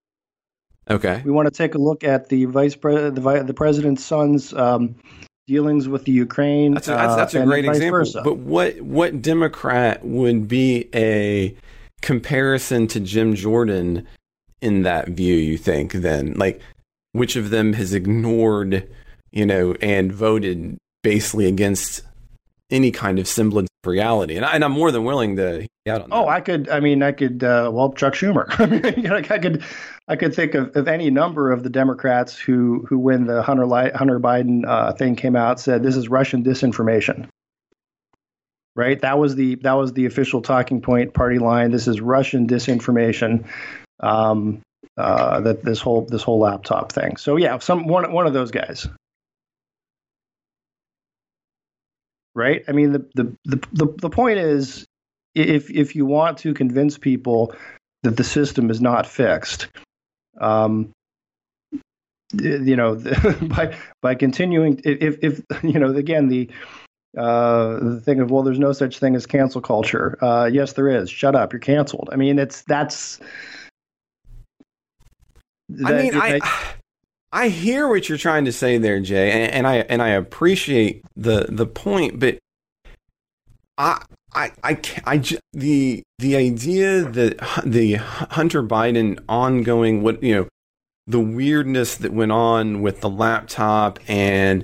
[SPEAKER 3] Okay.
[SPEAKER 4] We want to take a look at the vice president, the, vi- the president's son's um, dealings with the Ukraine.
[SPEAKER 3] That's a, that's, that's a
[SPEAKER 4] uh,
[SPEAKER 3] great
[SPEAKER 4] vice
[SPEAKER 3] example.
[SPEAKER 4] versa.
[SPEAKER 3] But what what Democrat would be a comparison to Jim Jordan in that view? You think then, like, which of them has ignored, you know, and voted basically against any kind of semblance of reality? And, I, and I'm more than willing to out on that.
[SPEAKER 4] Oh, I could. I mean, I could. Uh, well, Chuck Schumer. I mean, you know, I could. I could think of, of any number of the Democrats who, who when the Hunter Li- Hunter Biden uh, thing came out, said this is Russian disinformation. Right. That was the that was the official talking point party line. This is Russian disinformation. Um, uh, that this whole this whole laptop thing. So yeah, some one one of those guys. Right. I mean, the, the, the, the, the point is, if if you want to convince people that the system is not fixed, um, you know, by by continuing, if if you know, again, the uh, the thing of, well, there's no such thing as cancel culture. Uh, yes, there is. Shut up, you're canceled. I mean, it's that's.
[SPEAKER 3] That, I mean, I. I I hear what you're trying to say there, Jay, and, and I and I appreciate the the point, but I, I, I, I, the the idea that the Hunter Biden ongoing, what you know, the weirdness that went on with the laptop, and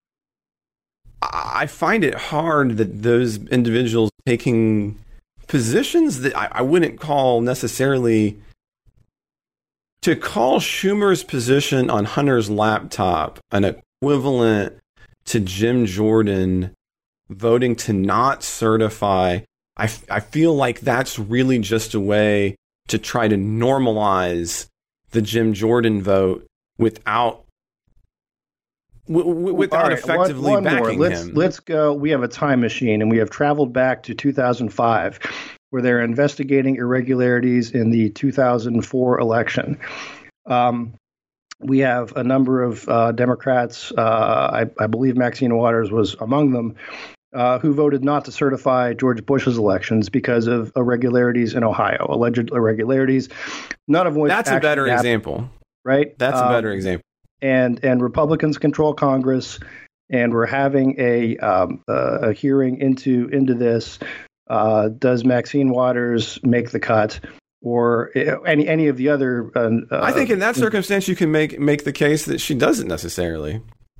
[SPEAKER 3] I find it hard that those individuals taking positions that I, I wouldn't call necessarily, to call Schumer's position on Hunter's laptop an equivalent to Jim Jordan voting to not certify. I, I feel like that's really just a way to try to normalize the Jim Jordan vote without w- w- without right, effectively one, one backing
[SPEAKER 4] more. Let's,
[SPEAKER 3] him.
[SPEAKER 4] Let's go. We have a time machine, and we have traveled back to two thousand five, where they're investigating irregularities in the two thousand four election. Um, we have a number of uh, Democrats, uh, I, I believe Maxine Waters was among them, uh, who voted not to certify George Bush's elections because of irregularities in Ohio, alleged irregularities, none of which
[SPEAKER 3] That's a better
[SPEAKER 4] happened,
[SPEAKER 3] example.
[SPEAKER 4] Right?
[SPEAKER 3] That's um, a better example.
[SPEAKER 4] And and Republicans control Congress, and we're having a um, uh, a hearing into into this. Uh, does Maxine Waters make the cut, or any any of the other? Uh,
[SPEAKER 3] I think in that circumstance, you can make make the case that she doesn't necessarily.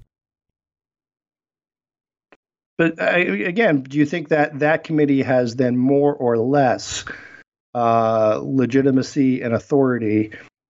[SPEAKER 4] But uh, again, do you think that that committee has then more or less uh, legitimacy and authority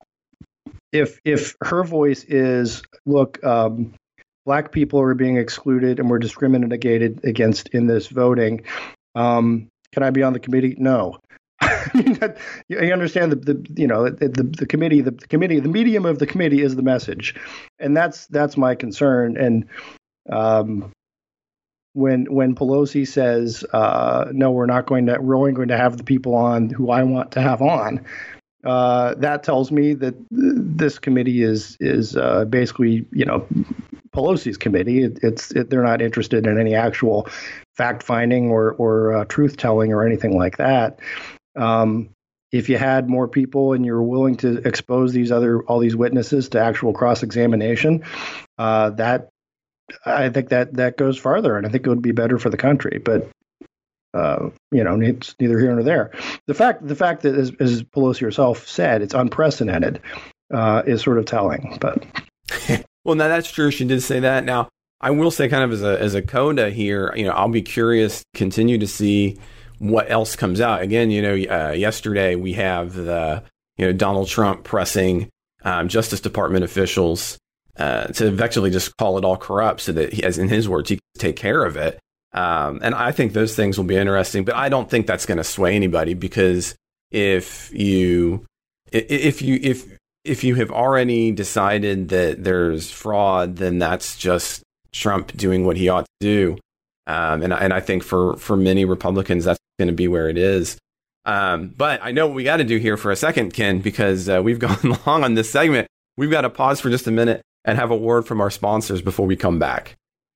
[SPEAKER 4] if if her voice is, look, um, black people are being excluded and we're discriminated against in this voting? Um, can I be on the committee? No. I mean, that, you understand the, the you know the, the, the committee the, the committee the medium of the committee is the message, and that's that's my concern. And um, when when Pelosi says uh, no, we're not going to we're only going to have the people on who I want to have on, uh, that tells me that this committee is is uh, basically you know Pelosi's committee. It, it's it, they're not interested in any actual fact finding or or uh, truth telling or anything like that. Um, if you had more people and you're willing to expose these other all these witnesses to actual cross examination, uh, that I think that that goes farther, and I think it would be better for the country. But uh, you know, it's neither here nor there. The fact the fact that, as, as Pelosi herself said, it's unprecedented uh, is sort of telling. But
[SPEAKER 3] well, now that's true. She did say that. Now, I will say, kind of as a as a coda here, you know, I'll be curious to continue to see what else comes out. Again, you know, uh, yesterday we have the, you know, Donald Trump pressing um, Justice Department officials uh, to effectively just call it all corrupt so that, he, as in his words, he can take care of it. Um, and I think those things will be interesting, but I don't think that's going to sway anybody, because if you, if you, if, if you have already decided that there's fraud, then that's just Trump doing what he ought to do. Um, and, and I think for, for many Republicans, that's going to be where it is. Um, but I know what we got to do here for a second, Ken, because uh, we've gone long on this segment. We've got to pause for just a minute and have a word from our sponsors before we come back.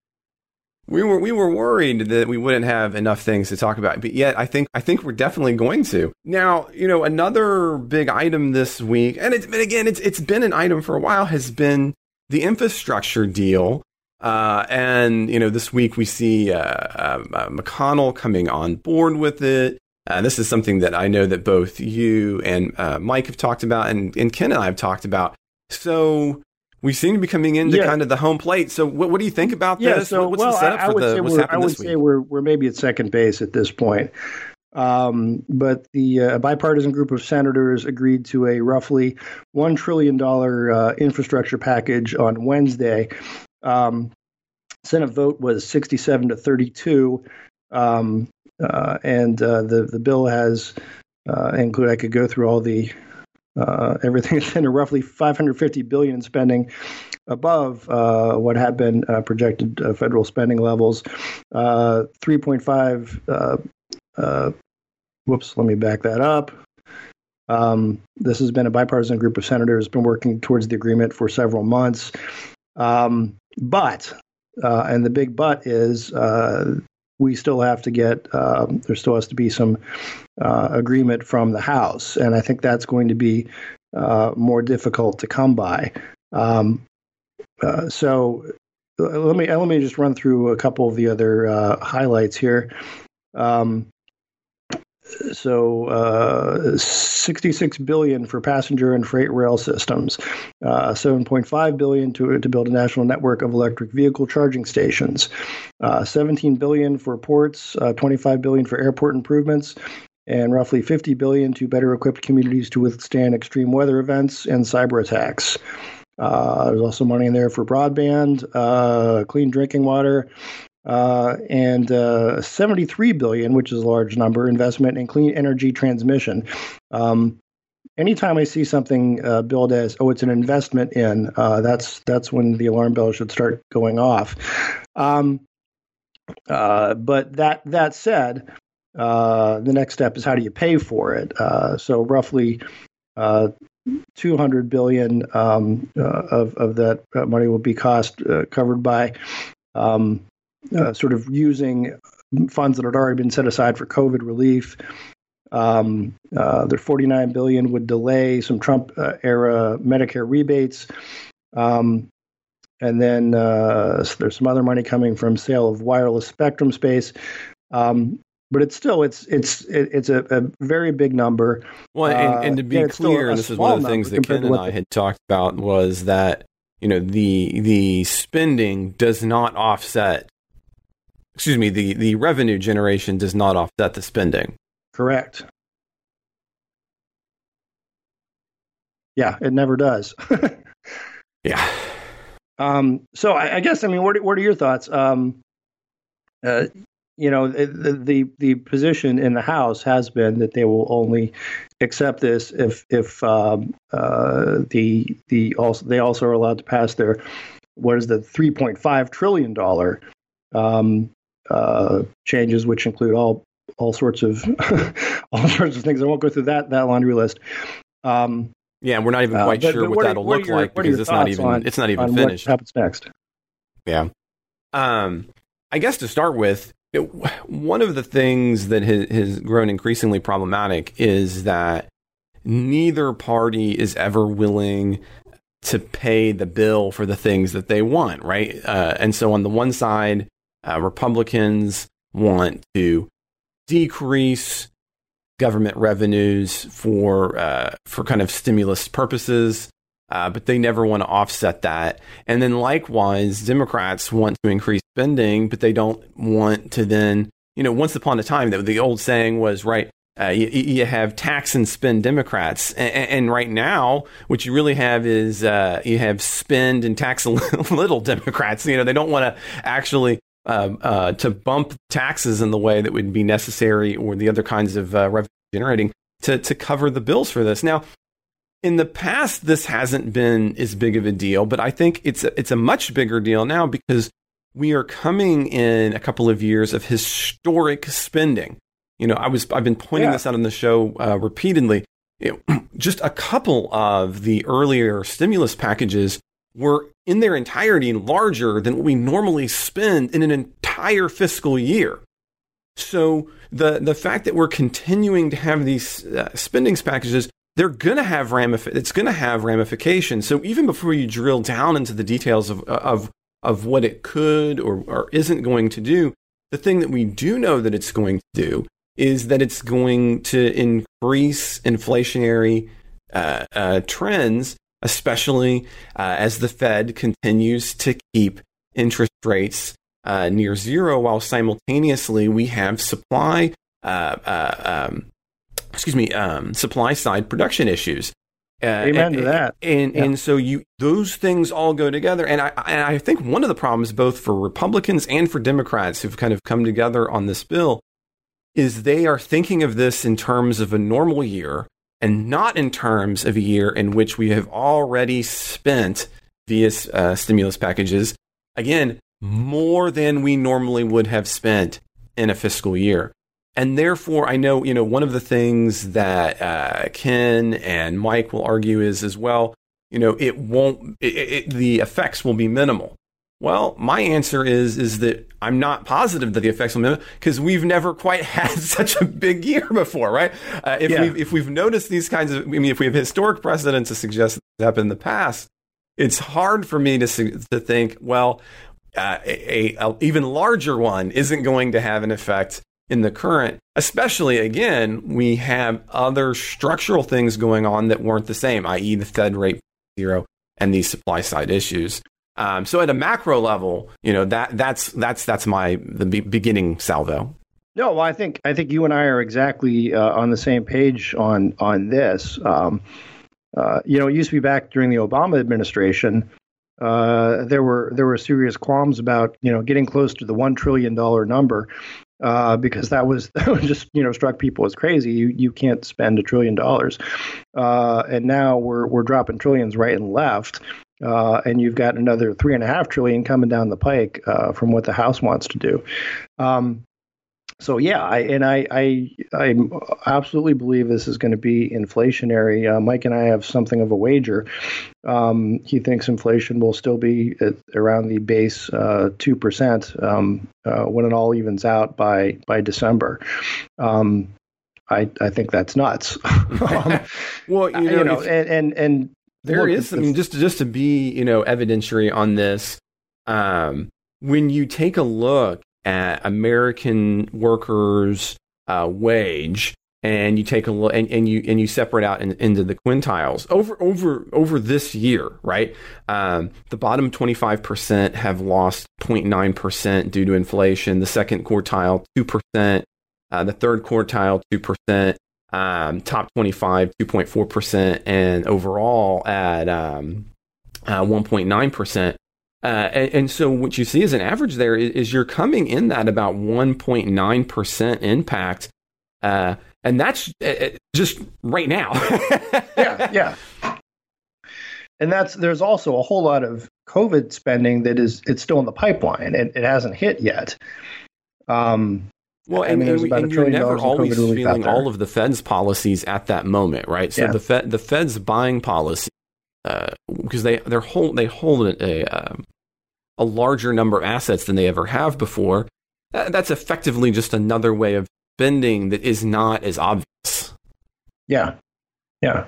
[SPEAKER 3] We were we were worried that we wouldn't have enough things to talk about, but yet I think I think we're definitely going to. Now, you know, another big item this week, and it's been again, it's it's been an item for a while, has been the infrastructure deal. Uh, and, you know, this week we see uh, uh, uh, McConnell coming on board with it. Uh, this is something that I know that both you and uh, Mike have talked about, and, and Ken and I have talked about. So we seem to be coming into yeah. kind of the home plate. So what, what do you think about
[SPEAKER 4] yeah,
[SPEAKER 3] this?
[SPEAKER 4] So,
[SPEAKER 3] What's
[SPEAKER 4] well,
[SPEAKER 3] the setup
[SPEAKER 4] I, I
[SPEAKER 3] for
[SPEAKER 4] would
[SPEAKER 3] the,
[SPEAKER 4] say
[SPEAKER 3] what's
[SPEAKER 4] we're,
[SPEAKER 3] happened
[SPEAKER 4] I would
[SPEAKER 3] this week?
[SPEAKER 4] say we're, we're maybe at second base at this point. Um, but the uh, bipartisan group of senators agreed to a roughly one trillion dollars uh, infrastructure package on Wednesday. Um, Senate vote was sixty-seven to thirty-two, um, uh, and uh, the the bill has uh, include. I could go through all the uh, everything. It's in a roughly five hundred fifty billion dollars in spending above uh, what had been uh, projected uh, federal spending levels. Uh, three point five. Uh, uh, whoops. Let me back that up. Um, this has been a bipartisan group of senators been working towards the agreement for several months, um, but. Uh, and the big but is uh, we still have to get, um, there still has to be some uh, agreement from the House. And I think that's going to be uh, more difficult to come by. Um, uh, so let me let me just run through a couple of the other uh, highlights here. Um, so uh, sixty-six billion dollars for passenger and freight rail systems, uh, seven point five billion dollars to to build a national network of electric vehicle charging stations, uh, seventeen billion dollars for ports, uh, twenty-five billion dollars for airport improvements, and roughly fifty billion dollars to better equip communities to withstand extreme weather events and cyber attacks. Uh, there's also money in there for broadband, uh, clean drinking water, uh, and uh, seventy-three billion dollars, which is a large number, investment in clean energy transmission. Um, anytime I see something uh, billed as, oh, it's an investment in, uh, that's that's when the alarm bell should start going off. Um, uh, but that that said, uh, the next step is how do you pay for it? Uh, so roughly uh, two hundred billion dollars um, uh, of of that money will be cost uh, covered by um, uh, sort of using funds that had already been set aside for COVID relief. Um, uh, the forty-nine billion dollars would delay some Trump uh, era Medicare rebates. Um, and then uh, so there's some other money coming from sale of wireless spectrum space. Um, but it's still, it's it's it's a, a very big number.
[SPEAKER 3] Well, and, and to be
[SPEAKER 4] uh,
[SPEAKER 3] clear, and this is one of the things that Ken and I had talked about, was that, you know, the the spending does not offset, excuse me, the, the revenue generation does not offset the spending.
[SPEAKER 4] Correct. Yeah, it never does.
[SPEAKER 3] Yeah.
[SPEAKER 4] Um, so I, I guess, I mean, what are, what are your thoughts? Um, uh, you know, the, the the position in the House has been that they will only accept this if if um, uh, the the also they also are allowed to pass their what is the three point five trillion dollar um, uh, changes, which include all all sorts of all sorts of things. I won't go through that that laundry list. Um,
[SPEAKER 3] yeah, and we're not even quite uh, but, sure but what, what that'll what look your, like because it's not even on, it's not even finished.
[SPEAKER 4] What happens next?
[SPEAKER 3] Yeah, um, I guess to start with, it, one of the things that has, has grown increasingly problematic is that neither party is ever willing to pay the bill for the things that they want, right? Uh, and so on the one side, uh, Republicans want to decrease government revenues for uh, for kind of stimulus purposes, uh, but they never want to offset that. And then likewise, Democrats want to increase spending, but they don't want to then, you know, once upon a time, the, the old saying was, right, uh, you, you have tax and spend Democrats. And, and right now, what you really have is uh, you have spend and tax a little Democrats. You know, they don't want to actually Uh, uh, to bump taxes in the way that would be necessary, or the other kinds of uh, revenue generating to to cover the bills for this. Now, in the past, this hasn't been as big of a deal, but I think it's a, it's a much bigger deal now because we are coming in a couple of years of historic spending. You know, I was I've been pointing yeah. this out on the show uh, repeatedly. It, just a couple of the earlier stimulus packages were in their entirety larger than what we normally spend in an entire fiscal year. So the the fact that we're continuing to have these uh, spending packages, they're going to have ramif- it's going to have ramifications. So even before you drill down into the details of of of what it could or, or isn't going to do, the thing that we do know that it's going to do is that it's going to increase inflationary uh, uh, trends, especially uh, as the Fed continues to keep interest rates uh, near zero, while simultaneously we have supply, uh, uh, um, excuse me, um, supply side production issues. Uh,
[SPEAKER 4] Amen
[SPEAKER 3] and,
[SPEAKER 4] to that.
[SPEAKER 3] And
[SPEAKER 4] yeah.
[SPEAKER 3] and so you those things all go together. And I and I think one of the problems, both for Republicans and for Democrats who've kind of come together on this bill, is they are thinking of this in terms of a normal year, and not in terms of a year in which we have already spent via uh, stimulus packages, again, more than we normally would have spent in a fiscal year. And therefore, I know, you know, one of the things that uh, Ken and Mike will argue is as well, you know, it won't, it, it, the effects will be minimal. Well, my answer is is that I'm not positive that the effects will be minimal because we've never quite had such a big year before, right? Uh, if
[SPEAKER 4] yeah.
[SPEAKER 3] we've if we've noticed these kinds of, I mean, if we have historic precedent to suggest that this happened in the past, it's hard for me to to think, well, uh, a, a, a even larger one isn't going to have an effect in the current, especially, again, we have other structural things going on that weren't the same, that is the Fed rate zero and these supply side issues. Um, so at a macro level, you know, that that's that's that's my the be- beginning salvo.
[SPEAKER 4] No, well, I think I think you and I are exactly uh, on the same page on on this. Um, uh, you know, it used to be back during the Obama administration. Uh, there were there were serious qualms about you know getting close to the one trillion dollar number uh, because that was that was just you know struck people as crazy. You you can't spend a trillion dollars, uh, and now we're we're dropping trillions right and left. Uh, and you've got another three and a half trillion coming down the pike uh, from what the House wants to do. Um, so yeah, I, and I, I I absolutely believe this is going to be inflationary. Uh, Mike and I have something of a wager. Um, he thinks inflation will still be at around the base uh, two percent um, uh, when it all evens out by by December. Um, I I think that's nuts. um,
[SPEAKER 3] well, you know,
[SPEAKER 4] you know
[SPEAKER 3] if-
[SPEAKER 4] and and and.
[SPEAKER 3] There
[SPEAKER 4] Look,
[SPEAKER 3] is, I mean, just just to be, you know, evidentiary on this, um, when you take a look at American workers' uh, wage, and you take a look, and, and you and you separate out in, into the quintiles over over over this year, right? Um, the bottom twenty-five percent have lost zero point nine percent due to inflation. The second quartile, two percent. Uh, the third quartile, two percent. Um, top twenty-five, two point four percent, and overall at um, uh, one point nine percent. Uh, and, and so what you see as an average there is, is you're coming in at about one point nine percent impact. Uh, and that's uh, just right now.
[SPEAKER 4] yeah, yeah. And that's there's also a whole lot of COVID spending that is it's still in the pipeline and it hasn't hit yet. Um,
[SPEAKER 3] Well, and, I mean, and, we, and you're never always feeling all of the Fed's policies at that moment, right? So yeah. the Fed, the Fed's buying policy, uh, because they they're hold they hold a a, a larger number of assets than they ever have before. Uh, that's effectively just another way of spending that is not as obvious.
[SPEAKER 4] Yeah, yeah.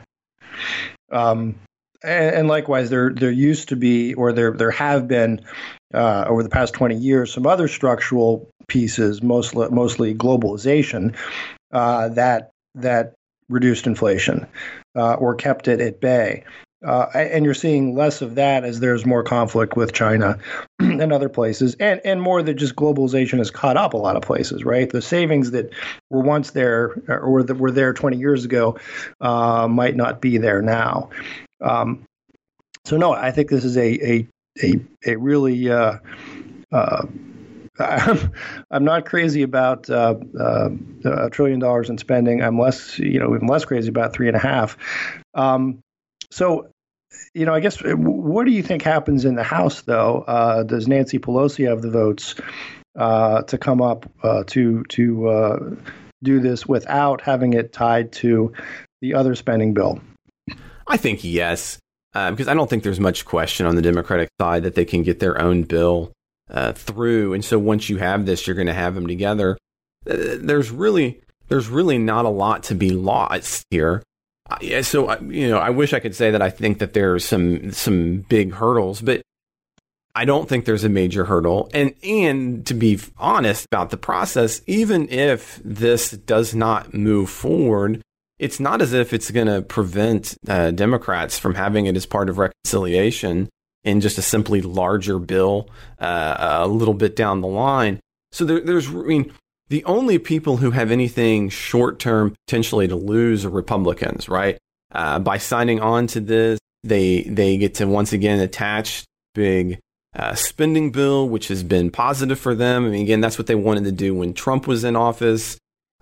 [SPEAKER 4] Um, and, and likewise, there there used to be, or there there have been uh, over the past twenty years, some other structural pieces, mostly mostly globalization, uh, that that reduced inflation uh, or kept it at bay. Uh, and you're seeing less of that as there's more conflict with China and other places, and and more that just globalization has caught up a lot of places, right? The savings that were once there or that were there twenty years ago uh, might not be there now. Um, so no, I think this is a a a, a really uh, uh, I'm, I'm not crazy about uh, uh, a trillion dollars in spending. I'm less, you know, even less crazy about three and a half. Um, so, you know, I guess what do you think happens in the House, though? Uh, does Nancy Pelosi have the votes uh, to come up uh, to to uh, do this without having it tied to the other spending bill?
[SPEAKER 3] I think yes, uh, because I don't think there's much question on the Democratic side that they can get their own bill Uh, through, and so once you have this, you're going to have them together. Uh, there's really, there's really not a lot to be lost here. Uh, so, uh, you know, I wish I could say that I think that there's some some big hurdles, but I don't think there's a major hurdle. And and to be honest about the process, even if this does not move forward, it's not as if it's going to prevent uh, Democrats from having it as part of reconciliation in just a simply larger bill uh, a little bit down the line. So there, there's, I mean, the only people who have anything short-term potentially to lose are Republicans, right? Uh, by signing on to this, they they get to once again attach big uh, spending bill, which has been positive for them. I mean, again, that's what they wanted to do when Trump was in office.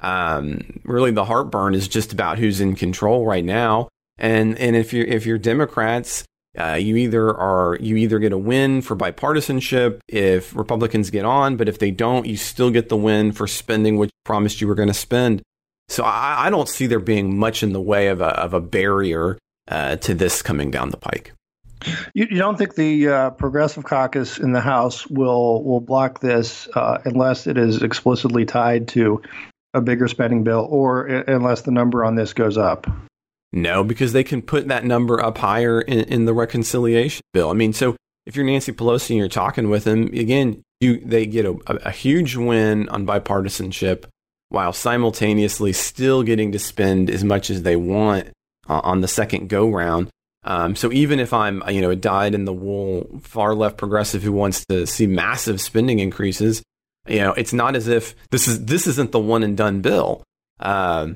[SPEAKER 3] Um, really, the heartburn is just about who's in control right now. And and if you're if you're Democrats, Uh, you either are you either get a win for bipartisanship if Republicans get on, but if they don't, you still get the win for spending what you promised you were going to spend. So I, I don't see there being much in the way of a of a barrier uh, to this coming down the pike.
[SPEAKER 4] You, you don't think the uh, Progressive Caucus in the House will will block this uh, unless it is explicitly tied to a bigger spending bill, or uh, unless the number on this goes up?
[SPEAKER 3] No, because they can put that number up higher in, in the reconciliation bill. I mean, so if you're Nancy Pelosi and you're talking with them, again, you they get a, a huge win on bipartisanship while simultaneously still getting to spend as much as they want uh, on the second go round. Um, so even if I'm, you know, a dyed-in-the-wool far left progressive who wants to see massive spending increases, you know, it's not as if this is this isn't the one and done bill. Um,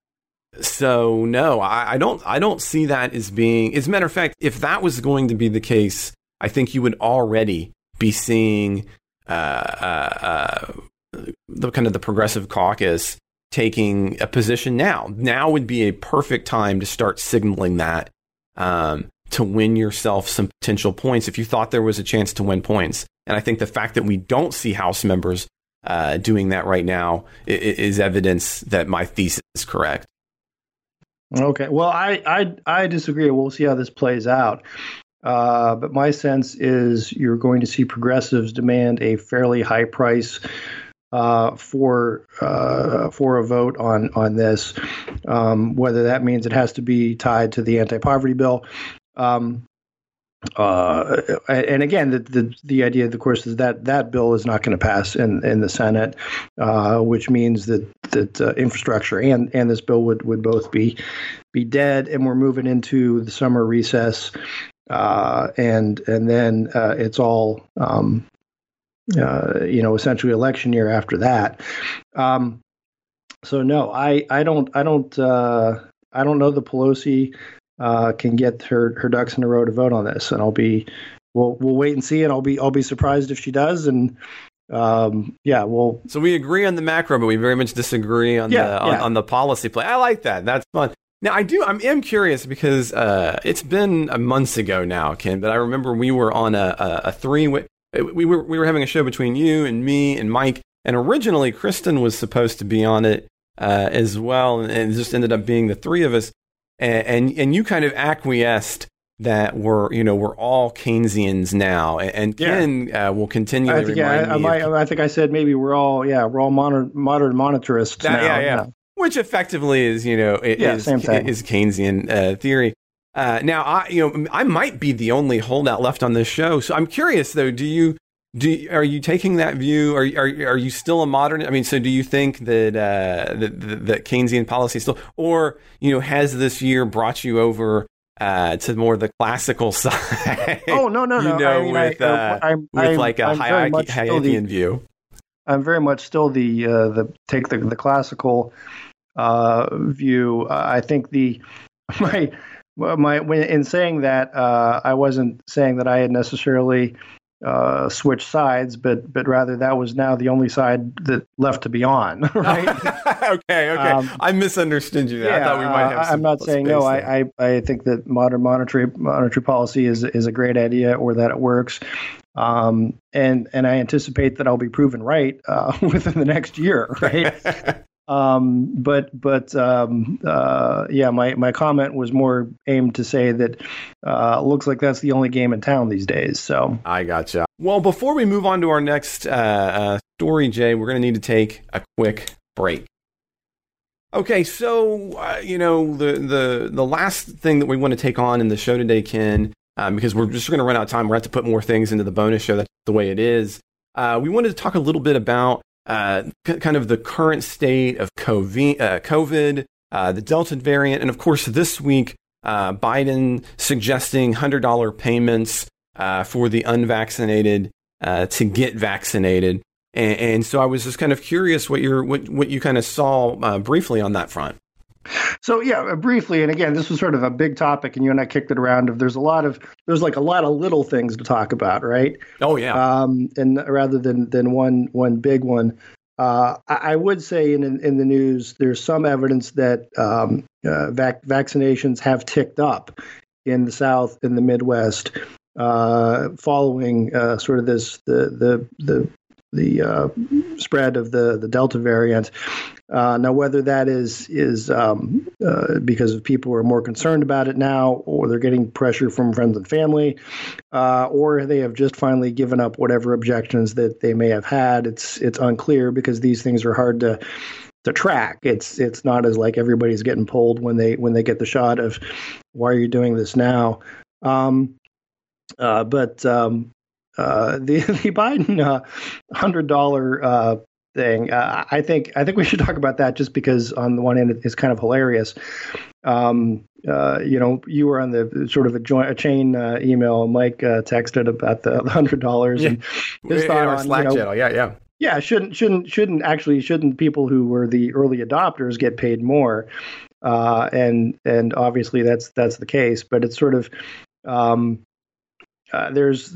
[SPEAKER 3] so no, I, I don't I don't see that as being. As a matter of fact, if that was going to be the case, I think you would already be seeing uh, uh, uh, the kind of the progressive caucus taking a position now. Now would be a perfect time to start signaling that um, to win yourself some potential points if you thought there was a chance to win points. And I think the fact that we don't see House members uh, doing that right now is, is evidence that my thesis is correct.
[SPEAKER 4] Okay. Well, I, I, I disagree. We'll see how this plays out. Uh, but my sense is you're going to see progressives demand a fairly high price uh, for uh, for a vote on on this, um, whether that means it has to be tied to the anti-poverty bill. Um, uh, and again, the, the the idea, of course, is that that bill is not going to pass in, in the Senate, uh, which means that that uh, infrastructure and, and this bill would, would both be be dead, and we're moving into the summer recess. Uh, and and then uh, it's all, um, uh, you know, essentially election year after that. Um, so no, I I don't I don't uh, I don't know the Pelosi uh, can get her, her ducks in a row to vote on this, and I'll be we'll we'll wait and see, and I'll be I'll be surprised if she does. And um, yeah, well,
[SPEAKER 3] so we agree on the macro, but we very much disagree on
[SPEAKER 4] yeah,
[SPEAKER 3] the on,
[SPEAKER 4] yeah.
[SPEAKER 3] on the policy play. I like that. That's fun. Now, I do. I am curious because uh, it's been a months ago now, Ken. But I remember we were on a, a, a three. We were we were having a show between you and me and Mike. And originally, Kristen was supposed to be on it uh, as well, and it just ended up being the three of us. And and, and you kind of acquiesced that we're you know we're all Keynesians now. And Ken yeah. uh, will continually
[SPEAKER 4] I think,
[SPEAKER 3] remind
[SPEAKER 4] yeah, I,
[SPEAKER 3] me.
[SPEAKER 4] I,
[SPEAKER 3] of,
[SPEAKER 4] I think I said maybe we're all yeah we're all modern modern monetarists
[SPEAKER 3] that,
[SPEAKER 4] now.
[SPEAKER 3] Yeah, yeah.
[SPEAKER 4] yeah.
[SPEAKER 3] Which effectively is, you know,
[SPEAKER 4] yeah,
[SPEAKER 3] is,
[SPEAKER 4] same thing.
[SPEAKER 3] is Keynesian uh, theory. Uh, now, I, you know, I might be the only holdout left on this show. So I'm curious, though. Do you, do you, are you taking that view? Are are are you still a modern? I mean, so do you think that uh, that, that Keynesian policy still, or you know, has this year brought you over uh, to more the classical side?
[SPEAKER 4] Oh no, no, no.
[SPEAKER 3] you know,
[SPEAKER 4] I mean,
[SPEAKER 3] with
[SPEAKER 4] I, uh,
[SPEAKER 3] uh,
[SPEAKER 4] I'm,
[SPEAKER 3] with
[SPEAKER 4] I'm,
[SPEAKER 3] like a
[SPEAKER 4] I'm very much still the-
[SPEAKER 3] Hayekian view.
[SPEAKER 4] I'm very much still the uh, the take the the classical. Uh, view. Uh, I think the my my when in saying that uh, I wasn't saying that I had necessarily uh, switched sides, but but rather that was now the only side that left to be on. Right?
[SPEAKER 3] okay, okay. Um, I misunderstood you. There.
[SPEAKER 4] Yeah,
[SPEAKER 3] I thought we might have.
[SPEAKER 4] Uh, I'm not saying no. I, I I think that modern monetary monetary policy is is a great idea, or that it works. Um, and and I anticipate that I'll be proven right uh, within the next year. Right. Um, but, but, um, uh, yeah, my, my comment was more aimed to say that, uh, looks like that's the only game in town these days. So
[SPEAKER 3] I gotcha. Well, before we move on to our next, uh, uh story, Jay, we're going to need to take a quick break. Okay. So, uh, you know, the, the, the last thing that we want to take on in the show today, Ken, um, because we're just going to run out of time. We're going to have to put more things into the bonus show. That's the way it is. Uh, we wanted to talk a little bit about Uh, c- kind of the current state of COVID, uh, COVID uh, the Delta variant, and of course this week, uh, Biden suggesting one hundred dollars payments uh, for the unvaccinated uh, to get vaccinated. And, and so I was just kind of curious what your what, what you kind of saw uh, briefly on that front.
[SPEAKER 4] So yeah, briefly, and again, this was sort of a big topic, and you and I kicked it around. Of there's a lot of there's like a lot of little things to talk about, right?
[SPEAKER 3] Oh yeah.
[SPEAKER 4] Um, and rather than than one one big one, uh, I, I would say in, in in the news there's some evidence that um, uh, vac- vaccinations have ticked up in the South, in the Midwest, uh, following uh, sort of this the the the the uh, spread of the the Delta variant. Uh, now, whether that is is um, uh, because of people who are more concerned about it now, or they're getting pressure from friends and family, uh, or they have just finally given up whatever objections that they may have had, it's it's unclear because these things are hard to to track. It's it's not as like everybody's getting pulled when they when they get the shot of why are you doing this now? Um, uh, but um, uh, the the Biden uh, hundred dollar uh, thing, uh, I think I think we should talk about that just because on the one hand it's kind of hilarious. Um, uh, you know, you were on the sort of a joint a chain uh, email. Mike uh, texted about the hundred dollars
[SPEAKER 3] yeah.
[SPEAKER 4] and his
[SPEAKER 3] in
[SPEAKER 4] thought
[SPEAKER 3] our
[SPEAKER 4] on,
[SPEAKER 3] Slack
[SPEAKER 4] you know,
[SPEAKER 3] channel. Yeah, yeah.
[SPEAKER 4] Yeah, shouldn't shouldn't shouldn't actually shouldn't people who were the early adopters get paid more? Uh, and and obviously that's that's the case, but it's sort of um, uh, there's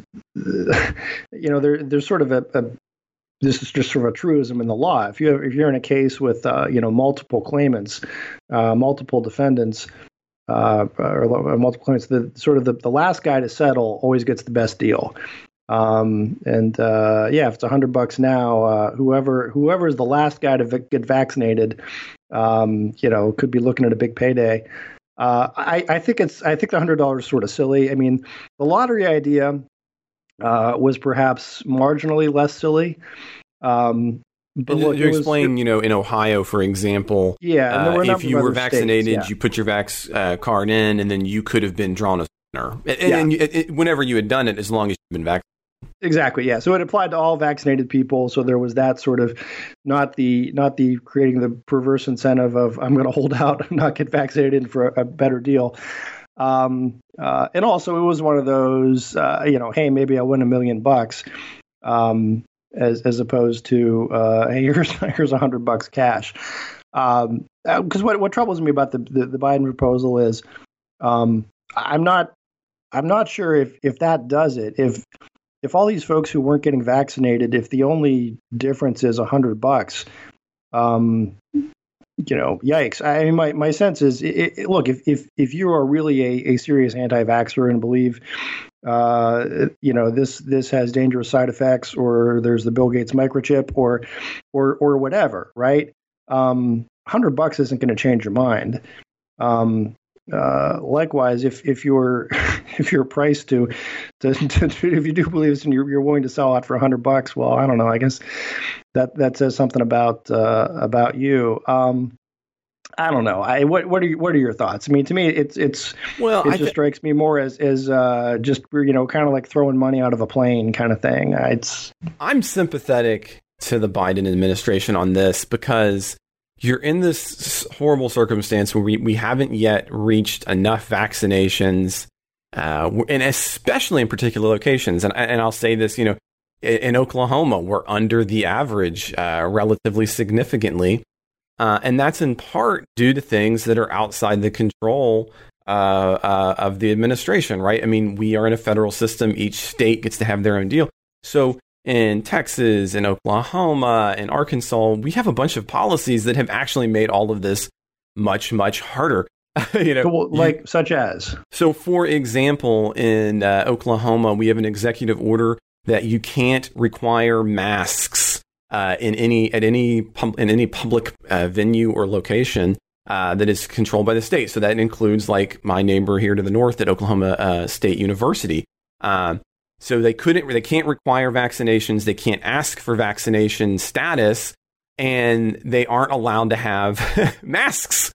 [SPEAKER 4] you know there there's sort of a, a this is just sort of a truism in the law. If you if you're in a case with uh, you know multiple claimants, uh, multiple defendants, uh, or multiple claimants, the sort of the, the last guy to settle always gets the best deal. Um, and, uh, yeah, if it's a hundred bucks now, uh, whoever, whoever is the last guy to v- get vaccinated, um, you know, could be looking at a big payday. Uh, I, I think it's, I think the hundred dollars is sort of silly. I mean, the lottery idea, uh, was perhaps marginally less silly. Um,
[SPEAKER 3] But you, you explain, you know, in Ohio, for example,
[SPEAKER 4] yeah, and there were a
[SPEAKER 3] uh, if you were vaccinated,
[SPEAKER 4] states, yeah.
[SPEAKER 3] you put your vax uh, card in, and then you could have been drawn as a winner. And,
[SPEAKER 4] yeah.
[SPEAKER 3] and it, it, whenever you had done it, as long as you've been vaccinated.
[SPEAKER 4] Exactly. Yeah. So it applied to all vaccinated people. So there was that sort of, not the not the creating the perverse incentive of I'm going to hold out and not get vaccinated for a, a better deal. Um, uh, and also, it was one of those, uh, you know, hey, maybe I'll win a million bucks, um, as as opposed to uh, hey, here's here's a hundred bucks cash. Um, because what what troubles me about the the, the Biden proposal is, um, I'm not I'm not sure if if that does it. If If all these folks who weren't getting vaccinated, if the only difference is a hundred bucks, um, you know, yikes. I mean, my, my sense is, it, it, look, if, if, if you are really a, a serious anti-vaxxer and believe, uh, you know, this, this has dangerous side effects, or there's the Bill Gates microchip, or, or, or whatever, right? Um, hundred bucks isn't going to change your mind. Um, Uh, likewise, if if you're if you're priced to, to, to, to if you do believe this and you're you're willing to sell out for a hundred bucks, well, I don't know. I guess that that says something about uh, about you. Um, I don't know. I what what are you, what are your thoughts? I mean, to me, it's it's
[SPEAKER 3] well,
[SPEAKER 4] it
[SPEAKER 3] I
[SPEAKER 4] just
[SPEAKER 3] th-
[SPEAKER 4] strikes me more as as uh, just you know kind of like throwing money out of a plane kind of thing. It's
[SPEAKER 3] I'm sympathetic to the Biden administration on this because you're in this horrible circumstance where we, we haven't yet reached enough vaccinations, uh, and especially in particular locations. And, and I'll say this, you know, in, in Oklahoma, we're under the average uh, relatively significantly. Uh, and that's in part due to things that are outside the control uh, uh, of the administration, right? I mean, we are in a federal system. Each state gets to have their own deal. So in Texas, in Oklahoma, in Arkansas, we have a bunch of policies that have actually made all of this much, much harder. you know,
[SPEAKER 4] so, like
[SPEAKER 3] you,
[SPEAKER 4] such as.
[SPEAKER 3] So, for example, in uh, Oklahoma, we have an executive order that you can't require masks uh, in any at any pub, in any public uh, venue or location uh, that is controlled by the state. So that includes like my neighbor here to the north at Oklahoma uh, State University. Um, So they couldn't, they can't require vaccinations. They can't ask for vaccination status, and they aren't allowed to have masks.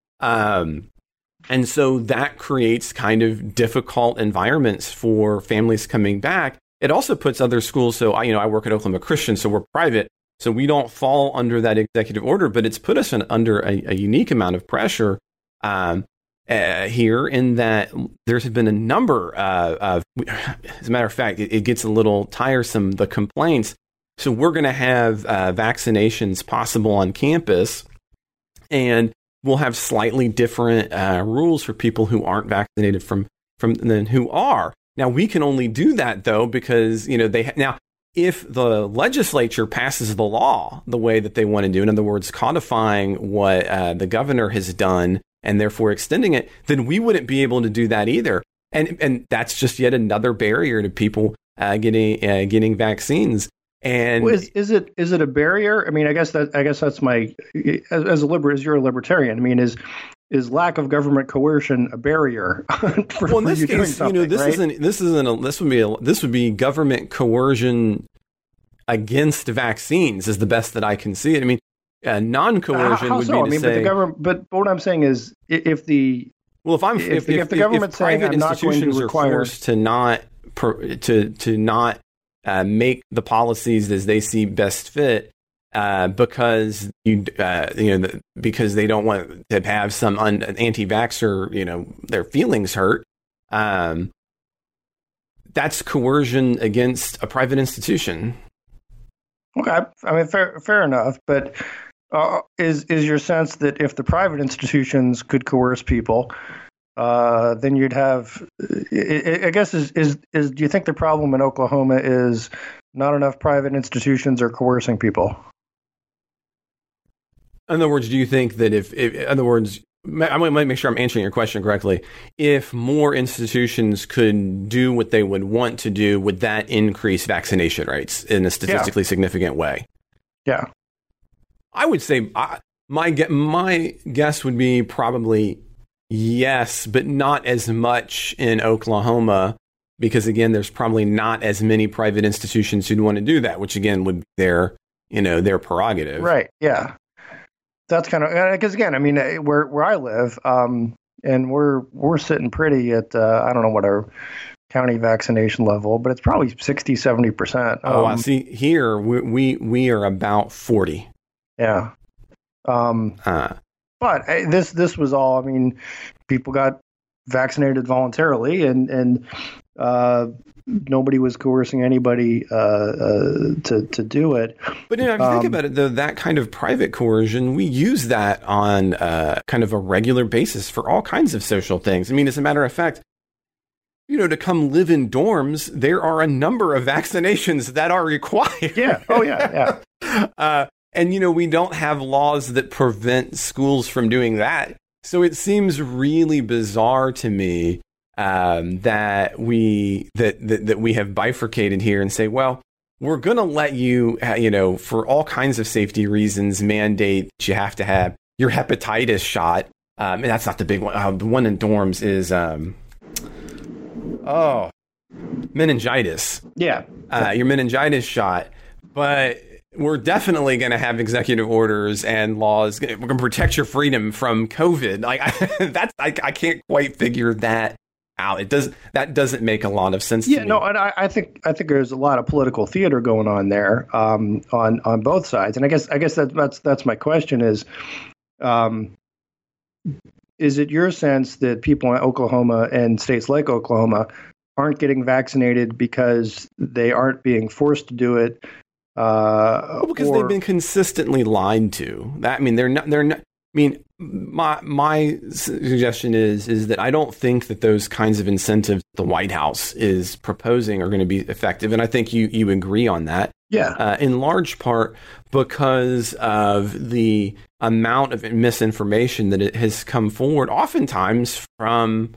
[SPEAKER 3] Um, and so that creates kind of difficult environments for families coming back. It also puts other schools. So I, you know, I work at Oklahoma Christian, so we're private, so we don't fall under that executive order. But it's put us in, under a, a unique amount of pressure. Um, Uh, here in that there's been a number uh, of, as a matter of fact, it, it gets a little tiresome, the complaints. So we're going to have uh, vaccinations possible on campus, and we'll have slightly different uh, rules for people who aren't vaccinated from from than who are. Now we can only do that though because you know they ha- now if the legislature passes the law the way that they want to do, in other words, codifying what uh, the governor has done, and therefore extending it, then we wouldn't be able to do that either. And and that's just yet another barrier to people uh, getting uh, getting vaccines. And
[SPEAKER 4] well, is, is it is it a barrier? I mean, I guess that I guess that's my as, as a liber as you're a libertarian. I mean, is is lack of government coercion a barrier? for,
[SPEAKER 3] well, in this
[SPEAKER 4] you
[SPEAKER 3] case, you know, this
[SPEAKER 4] right?
[SPEAKER 3] isn't this isn't a, this would be a, this would be government coercion against vaccines is the best that I can see it. I mean. Uh, non-coercion
[SPEAKER 4] how, how
[SPEAKER 3] would
[SPEAKER 4] so?
[SPEAKER 3] be to
[SPEAKER 4] I mean,
[SPEAKER 3] say,
[SPEAKER 4] but the government. But what I'm saying is, if the
[SPEAKER 3] well, if I'm
[SPEAKER 4] if,
[SPEAKER 3] if,
[SPEAKER 4] the,
[SPEAKER 3] if,
[SPEAKER 4] if the government's
[SPEAKER 3] if
[SPEAKER 4] saying
[SPEAKER 3] private
[SPEAKER 4] I'm not going to
[SPEAKER 3] institutions
[SPEAKER 4] require,
[SPEAKER 3] are forced to not per, to to not uh, make the policies as they see best fit, uh, because you uh, you know because they don't want to have some un- anti-vaxxer, you know, their feelings hurt. Um, that's coercion against a private institution.
[SPEAKER 4] Okay, I mean, fair, fair enough. But uh, is is your sense that if the private institutions could coerce people, uh, then you'd have? I, I guess is is is. Do you think the problem in Oklahoma is not enough private institutions are coercing people?
[SPEAKER 3] In other words, do you think that if, if in other words, I want to make sure I'm answering your question correctly. If more institutions could do what they would want to do, would that increase vaccination rates in a statistically yeah. significant way?
[SPEAKER 4] Yeah.
[SPEAKER 3] I would say I, my my guess would be probably yes, but not as much in Oklahoma because, again, there's probably not as many private institutions who'd want to do that, which, again, would be their, you know, their prerogative.
[SPEAKER 4] Right, yeah. That's kind of because again, I mean, where where I live, um, and we're we're sitting pretty at uh, I don't know what our county vaccination level, but it's probably sixty, seventy percent. Um,
[SPEAKER 3] oh, I see. Here we, we we are about forty.
[SPEAKER 4] Yeah. Um, uh. But uh, this this was all. I mean, people got vaccinated voluntarily, and and uh, nobody was coercing anybody uh, uh, to to do it.
[SPEAKER 3] But you know, if you um, think about it, though, that kind of private coercion, we use that on uh, kind of a regular basis for all kinds of social things. I mean, as a matter of fact, you know, to come live in dorms, there are a number of vaccinations that are required.
[SPEAKER 4] Yeah. Oh, yeah. Yeah.
[SPEAKER 3] uh, and, you know, we don't have laws that prevent schools from doing that. So it seems really bizarre to me um, that we that, that that we have bifurcated here and say, well, we're going to let you, you know, for all kinds of safety reasons, mandate that you have to have your hepatitis shot. Um, and that's not the big one. Uh, the one in dorms is, um, oh, meningitis.
[SPEAKER 4] Yeah.
[SPEAKER 3] Uh, your meningitis shot. But we're definitely going to have executive orders and laws. We're going to protect your freedom from COVID. Like I, that's, I, I can't quite figure that out. It does that doesn't make a lot of sense.
[SPEAKER 4] Yeah,
[SPEAKER 3] to me.
[SPEAKER 4] no, and I, I think I think there's a lot of political theater going on there um, on on both sides. And I guess I guess that, that's that's my question is, um, is it your sense that people in Oklahoma and states like Oklahoma aren't getting vaccinated because they aren't being forced to do it? Uh,
[SPEAKER 3] well, because
[SPEAKER 4] or,
[SPEAKER 3] they've been consistently lied to. That I mean, they're not. They're not. I mean, my my suggestion is is that I don't think that those kinds of incentives the White House is proposing are going to be effective, and I think you you agree on that.
[SPEAKER 4] Yeah.
[SPEAKER 3] Uh, in large part because of the amount of misinformation that it has come forward, oftentimes from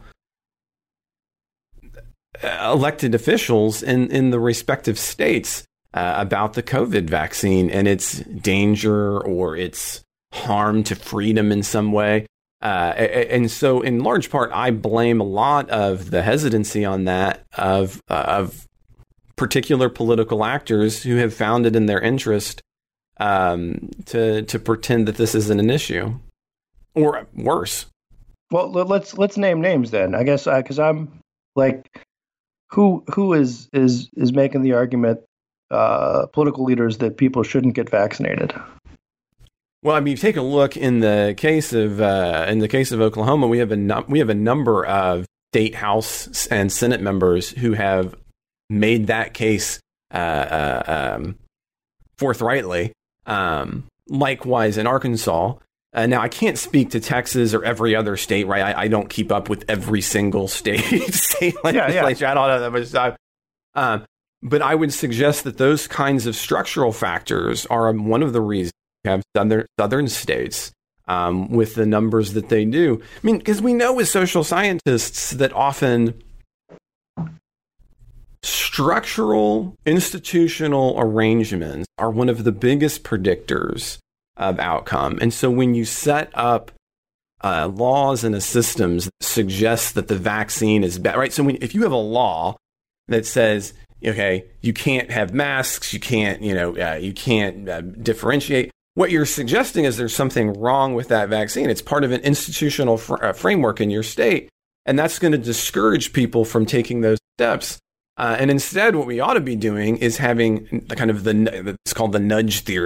[SPEAKER 3] elected officials in in the respective states. Uh, about the COVID vaccine and its danger or its harm to freedom in some way. Uh, and so in large part, I blame a lot of the hesitancy on that of, uh, of particular political actors who have found it in their interest um, to, to pretend that this isn't an issue or worse.
[SPEAKER 4] Well, let's, let's name names then, I guess, uh, cause I'm like, who, who is, is, is making the argument Uh, political leaders that people shouldn't get vaccinated?
[SPEAKER 3] Well, I mean, take a look in the case of uh, in the case of Oklahoma. We have a num- we have a number of state house and Senate members who have made that case uh, uh, um, forthrightly. Um, likewise, in Arkansas. Uh, now, I can't speak to Texas or every other state, right? I, I don't keep up with every single state state legislature. Yeah, yeah. I don't know that much stuff. Um, But I would suggest that those kinds of structural factors are one of the reasons we have southern, southern states um, with the numbers that they do. I mean, because we know as social scientists that often structural institutional arrangements are one of the biggest predictors of outcome. And so when you set up uh, laws and systems that suggest that the vaccine is better, right? So when, if you have a law that says, okay, you can't have masks, you can't, you know, uh, you can't uh, differentiate. What you're suggesting is there's something wrong with that vaccine. It's part of an institutional fr- uh, framework in your state, and that's going to discourage people from taking those steps. Uh, and instead, what we ought to be doing is having kind of the, it's called the nudge theory, if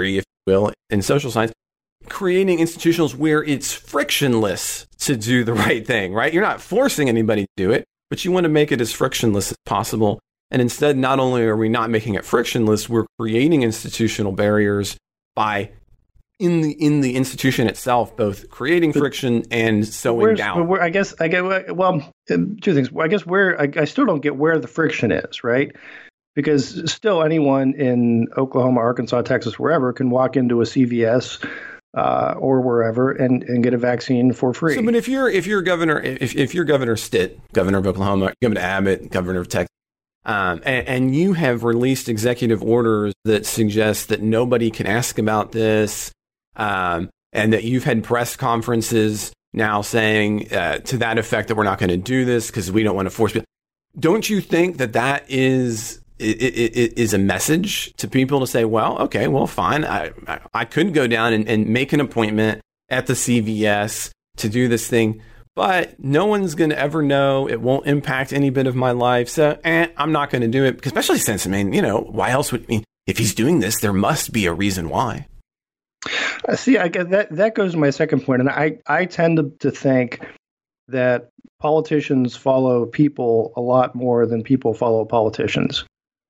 [SPEAKER 3] will, in social science, creating institutions where it's frictionless to do the right thing, right? You're not forcing anybody to do it, but you want to make it as frictionless as possible. And instead, not only are we not making it frictionless, we're creating institutional barriers by in the in the institution itself, both creating friction and sowing down.
[SPEAKER 4] Where, I guess I get well, two things. I guess where I, I still don't get where the friction is, right? Because still, anyone in Oklahoma, Arkansas, Texas, wherever, can walk into a C V S uh, or wherever and, and get a vaccine for free.
[SPEAKER 3] So, but if you're if you're governor, if if you're Governor Stitt, governor of Oklahoma, Governor Abbott, governor of Texas. Um, and, and you have released executive orders that suggest that nobody can ask about this, um, and that you've had press conferences now saying uh, to that effect that we're not going to do this because we don't want to force people. Don't you think that that is it, it, it is a message to people to say, well, okay, well, fine, I I, I could go down and, and make an appointment at the C V S to do this thing. But no one's going to ever know. It won't impact any bit of my life. So eh, I'm not going to do it, especially since, I mean, you know, why else would I mean, if he's doing this, there must be a reason why.
[SPEAKER 4] Uh, see, I get that that goes to my second point. And I, I tend to, to think that politicians follow people a lot more than people follow politicians.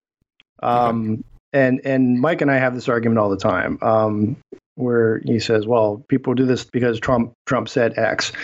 [SPEAKER 4] Um, okay. and, and Mike and I have this argument all the time, um, where he says, well, people do this because Trump Trump said X.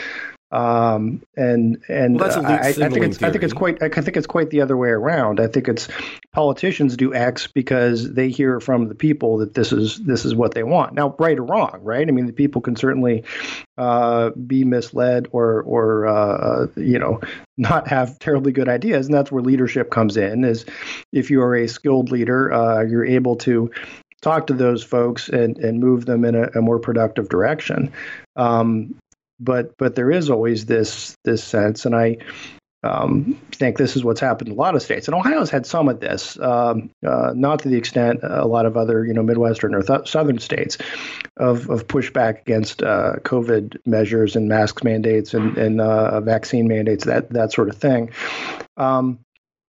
[SPEAKER 4] Um, and and
[SPEAKER 3] well,
[SPEAKER 4] uh, I, I think it's theory. I think it's quite I think it's quite the other way around. I think it's politicians do X because they hear from the people that this is this is what they want. Now, right or wrong, right? I mean, the people can certainly uh, be misled or or uh, you know not have terribly good ideas, and that's where leadership comes in. Is if you are a skilled leader, uh, you're able to talk to those folks and and move them in a, a more productive direction. Um, But but there is always this this sense, and I um, think this is what's happened in a lot of states. And Ohio's had some of this, um, uh, not to the extent a lot of other you know Midwestern or th- southern states of of pushback against uh, COVID measures and mask mandates and and uh, vaccine mandates, that that sort of thing. Um,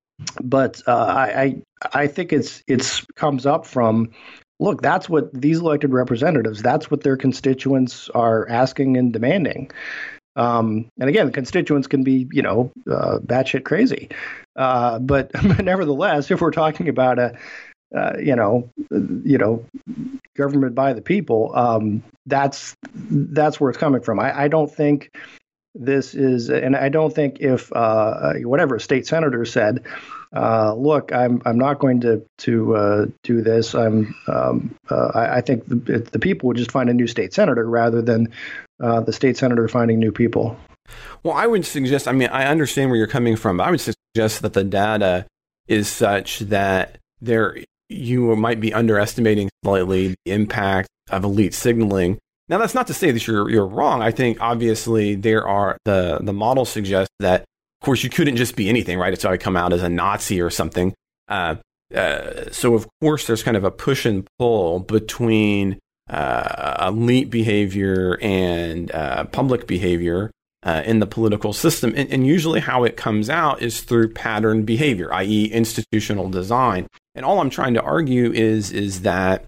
[SPEAKER 4] but uh, I, I I think it's it's comes up from. Look, that's what these elected representatives, that's what their constituents are asking and demanding. Um, and again, the constituents can be, you know, uh, batshit crazy. Uh, but nevertheless, if we're talking about a, uh, you know, you know, government by the people, um, that's that's where it's coming from. I, I don't think this is, and I don't think if uh, whatever a state senator said, uh, look, I'm I'm not going to to uh, do this. I'm um, uh, I, I think the, the people would just find a new state senator rather than uh, the state senator finding new people.
[SPEAKER 3] Well, I would suggest. I mean, I understand where you're coming from, but I would suggest that the data is such that there you might be underestimating slightly the impact of elite signaling. Now, that's not to say that you're you're wrong. I think obviously there are the the model suggests that, of course, you couldn't just be anything, right? It's got to come out as a Nazi or something. Uh, uh, so, of course, there's kind of a push and pull between uh, elite behavior and uh, public behavior uh, in the political system. And, and usually how it comes out is through pattern behavior, that is institutional design. And all I'm trying to argue is is that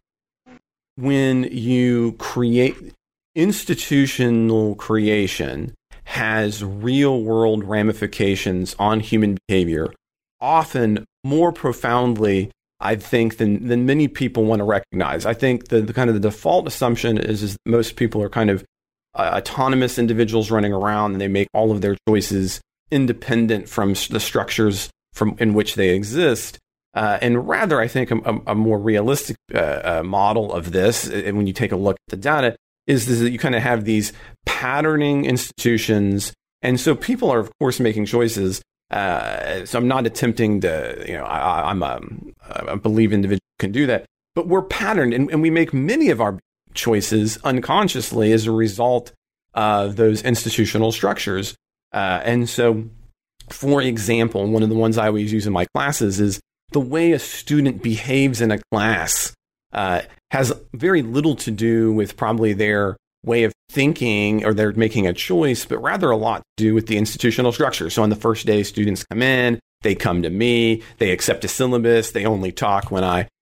[SPEAKER 3] when you create institutional creation has real world ramifications on human behavior, often more profoundly, I think, than, than many people want to recognize. I think the, the kind of the default assumption is, is that most people are kind of uh, autonomous individuals running around and they make all of their choices independent from the structures from in which they exist. Uh, and rather, I think a, a more realistic uh, uh, model of this, and when you take a look at the data, is, is that you kind of have these patterning institutions. And so people are, of course, making choices. Uh, so I'm not attempting to, you know, I, I'm a, I believe individuals can do that. But we're patterned, and, and we make many of our choices unconsciously as a result of those institutional structures. Uh, and so, for example, one of the ones I always use in my classes is the way a student behaves in a class uh, has very little to do with probably their way of thinking or they're making a choice, but rather a lot to do with the institutional structure. So on the first day, students come in, they come to me, they accept a syllabus, they only talk when I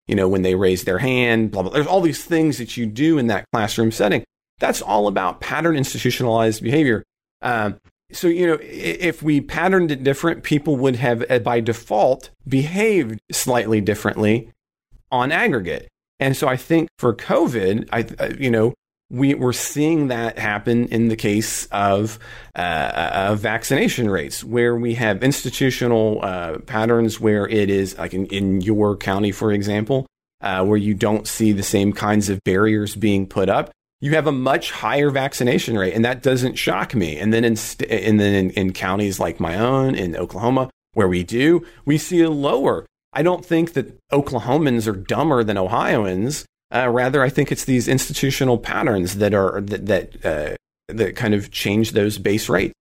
[SPEAKER 3] you know, when they raise their hand, blah, blah. There's all these things that you do in that classroom setting. That's all about pattern institutionalized behavior. Um, so, you know, if we patterned it different, people would have, uh, by default, behaved slightly differently on aggregate. And so I think for COVID, I, uh, you know, we, we're seeing that happen in the case of, uh, of vaccination rates, where we have institutional uh, patterns where it is, like in, in your county, for example, uh, where you don't see the same kinds of barriers being put up. You have a much higher vaccination rate, and that doesn't shock me. And then in, st- and then in, in counties like my own, in Oklahoma, where we do, we see a lower. I don't think that Oklahomans are dumber than Ohioans. Uh, rather, I think it's these institutional patterns that are that that, uh, that kind of change those base rates.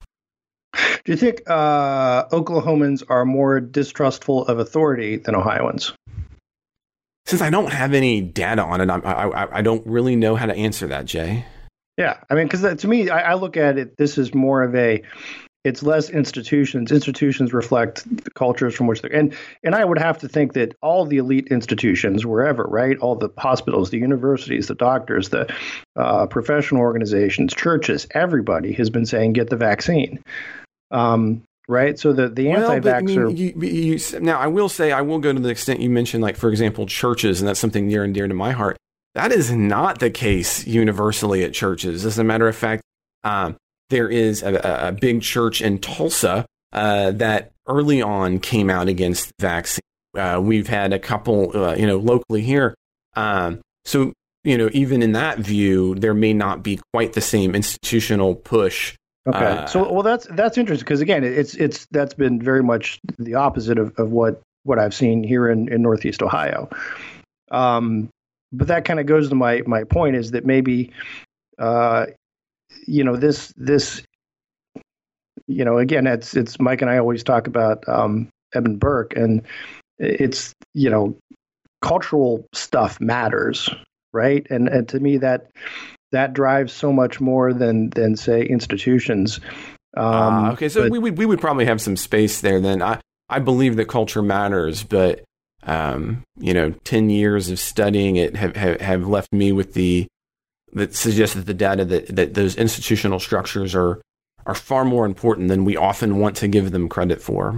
[SPEAKER 4] Do you think uh, Oklahomans are more distrustful of authority than Ohioans?
[SPEAKER 3] Since I don't have any data on it, I, I, I don't really know how to answer that, Jay.
[SPEAKER 4] Yeah, I mean, because to me, I, I look at it, this is more of a, it's less institutions. Institutions reflect the cultures from which they're, and, and I would have to think that all the elite institutions, wherever, right, all the hospitals, the universities, the doctors, the uh, professional organizations, churches, everybody has been saying, get the vaccine. Um Right. So the, the
[SPEAKER 3] well,
[SPEAKER 4] anti-vaxxer.
[SPEAKER 3] I mean, you, you, now, I will say, I will go to the extent you mentioned, like, for example, churches, and that's something near and dear to my heart. That is not the case universally at churches. As a matter of fact, um, there is a, a big church in Tulsa uh, that early on came out against vaccine. Uh, we've had a couple, uh, you know, locally here. Um, so, you know, even in that view, there may not be quite the same institutional push.
[SPEAKER 4] Okay.
[SPEAKER 3] Uh,
[SPEAKER 4] so, well, that's that's interesting because again, it's it's that's been very much the opposite of, of what, what I've seen here in, in Northeast Ohio. Um, but that kind of goes to my my point is that maybe, uh, you know, this this, you know, again, it's it's Mike and I always talk about um, Edmund Burke, and it's, you know, cultural stuff matters, right? And and to me that. That drives so much more than, than say, institutions. Um,
[SPEAKER 3] uh, okay, so
[SPEAKER 4] but,
[SPEAKER 3] we would we would probably have some space there. Then I, I believe that culture matters, but um, you know, ten years of studying it have, have, have left me with the that suggests that the data that, that those institutional structures are are far more important than we often want to give them credit for.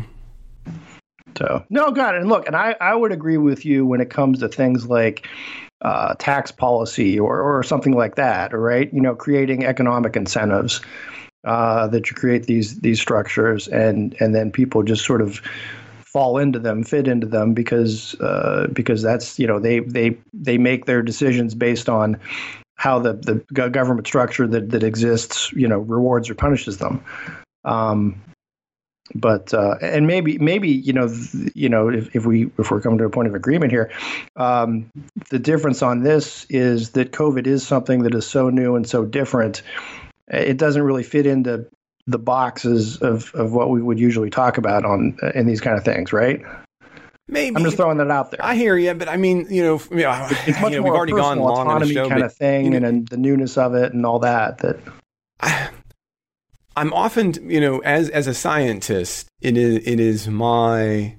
[SPEAKER 4] So no, got it. And look, and I, I would agree with you when it comes to things like uh, tax policy or, or something like that, right? You know, creating economic incentives uh, that you create these these structures, and and then people just sort of fall into them, fit into them because uh, because that's, you know, they they they make their decisions based on how the the government structure that that exists, you know, rewards or punishes them. Um, But uh, and maybe maybe you know th- you know if, if we if we're coming to a point of agreement here, um, the difference on this is that COVID is something that is so new and so different. It doesn't really fit into the boxes of, of what we would usually talk about on in these kind of things, right?
[SPEAKER 3] Maybe
[SPEAKER 4] I'm just throwing that out there.
[SPEAKER 3] I hear you, but I mean, you know, you know
[SPEAKER 4] it's much
[SPEAKER 3] you know,
[SPEAKER 4] more
[SPEAKER 3] we've already gone long on the show,
[SPEAKER 4] kind
[SPEAKER 3] but,
[SPEAKER 4] of thing,
[SPEAKER 3] you know,
[SPEAKER 4] and, and the newness of it and all that. That.
[SPEAKER 3] I, I'm often, you know, as as a scientist, it is it is my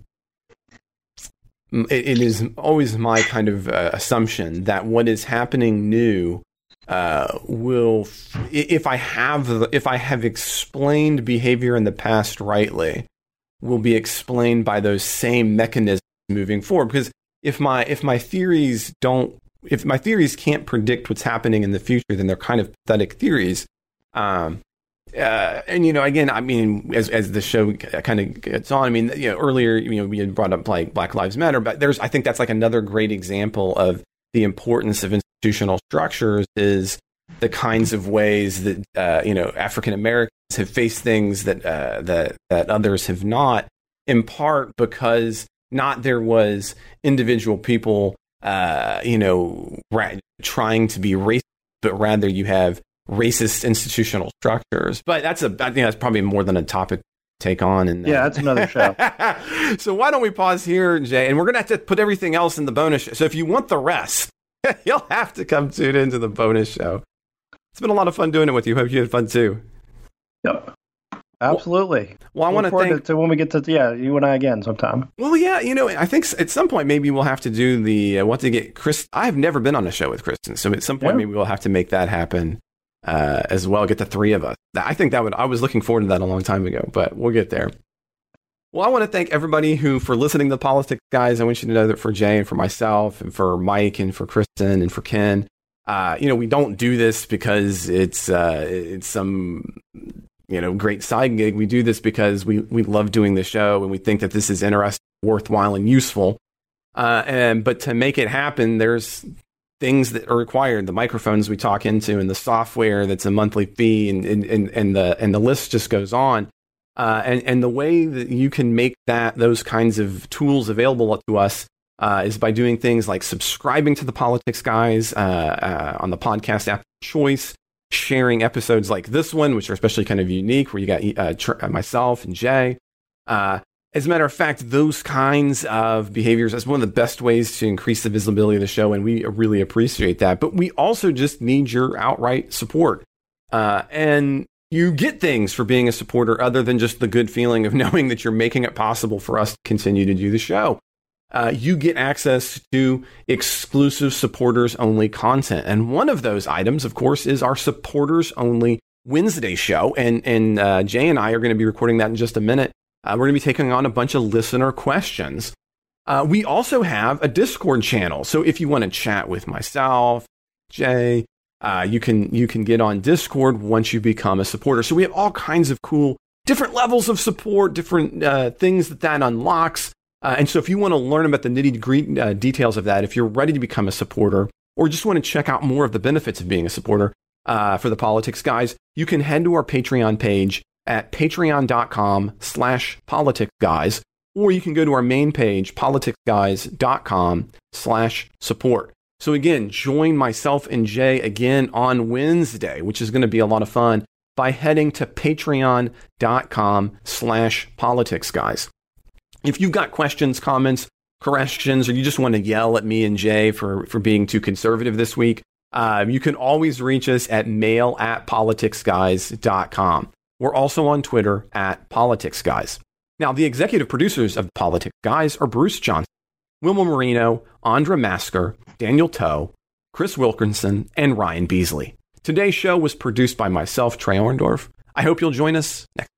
[SPEAKER 3] it, it is always my kind of uh, assumption that what is happening new uh, will, if I have if I have explained behavior in the past rightly, will be explained by those same mechanisms moving forward. Because if my if my theories don't if my theories can't predict what's happening in the future, then they're kind of pathetic theories. Um, Uh, and, you know, again, I mean, as as the show kind of gets on, I mean, you know, earlier, you know, we had brought up like Black Lives Matter, but there's, I think that's like another great example of the importance of institutional structures is the kinds of ways that, uh, you know, African Americans have faced things that, uh, that, that others have not, in part because not there was individual people, uh, you know, ra- trying to be racist, but rather you have racist institutional structures. But that's a, I think that's probably more than a topic to take on. And
[SPEAKER 4] yeah, that's another show.
[SPEAKER 3] So why don't we pause here, Jay? And we're going to have to put everything else in the bonus show. So if you want the rest, you'll have to come tune into the bonus show. It's been a lot of fun doing it with you. Hope you had fun too.
[SPEAKER 4] Yep. Absolutely.
[SPEAKER 3] Well, well I want to
[SPEAKER 4] thank to when we get to yeah, you and I again sometime.
[SPEAKER 3] Well, yeah, you know, I think at some point maybe we'll have to do the uh, what to get Chris. I have never been on a show with Kristen, so at some point yeah. maybe we'll have to make that happen uh, as well. Get the three of us. I think that would. I was looking forward to that a long time ago, but we'll get there. Well, I want to thank everybody who for listening to the Politics Guys. I want you to know that for Jay and for myself and for Mike and for Kristen and for Ken, uh, you know, we don't do this because it's uh, it's some. you know, great side gig. We do this because we, we love doing the show and we think that this is interesting, worthwhile, and useful. Uh, and but to make it happen, there's things that are required. The microphones we talk into and the software that's a monthly fee and and, and, and the and the list just goes on. Uh, and, and the way that you can make that those kinds of tools available to us uh, is by doing things like subscribing to the Politics Guys uh, uh, on the podcast app of choice, sharing episodes like this one, which are especially kind of unique, where you got uh, tr- myself and Jay. Uh, as a matter of fact, those kinds of behaviors, that's one of the best ways to increase the visibility of the show, and we really appreciate that. But we also just need your outright support. Uh, and you get things for being a supporter other than just the good feeling of knowing that you're making it possible for us to continue to do the show. Uh, you get access to exclusive supporters-only content. And one of those items, of course, is our supporters-only Wednesday show. And, and uh, Jay and I are going to be recording that in just a minute. Uh, we're going to be taking on a bunch of listener questions. Uh, we also have a Discord channel. So if you want to chat with myself, Jay, uh, you can you can get on Discord once you become a supporter. So we have all kinds of cool, different levels of support, different uh, things that that unlocks. Uh, and so if you want to learn about the nitty-gritty uh, details of that, if you're ready to become a supporter or just want to check out more of the benefits of being a supporter uh, for the Politics Guys, you can head to our Patreon page at patreon.com slash politics guys, or you can go to our main page, politicsguys.com slash support. So again, join myself and Jay again on Wednesday, which is going to be a lot of fun, by heading to patreon.com slash politics guys. If you've got questions, comments, corrections, or you just want to yell at me and Jay for, for being too conservative this week, uh, you can always reach us at mail at politicsguys dot com. We're also on Twitter at politicsguys. Now, the executive producers of Politics Guys are Bruce Johnson, Wilma Marino, Andra Masker, Daniel Toe, Chris Wilkinson, and Ryan Beasley. Today's show was produced by myself, Trey Orndorff. I hope you'll join us next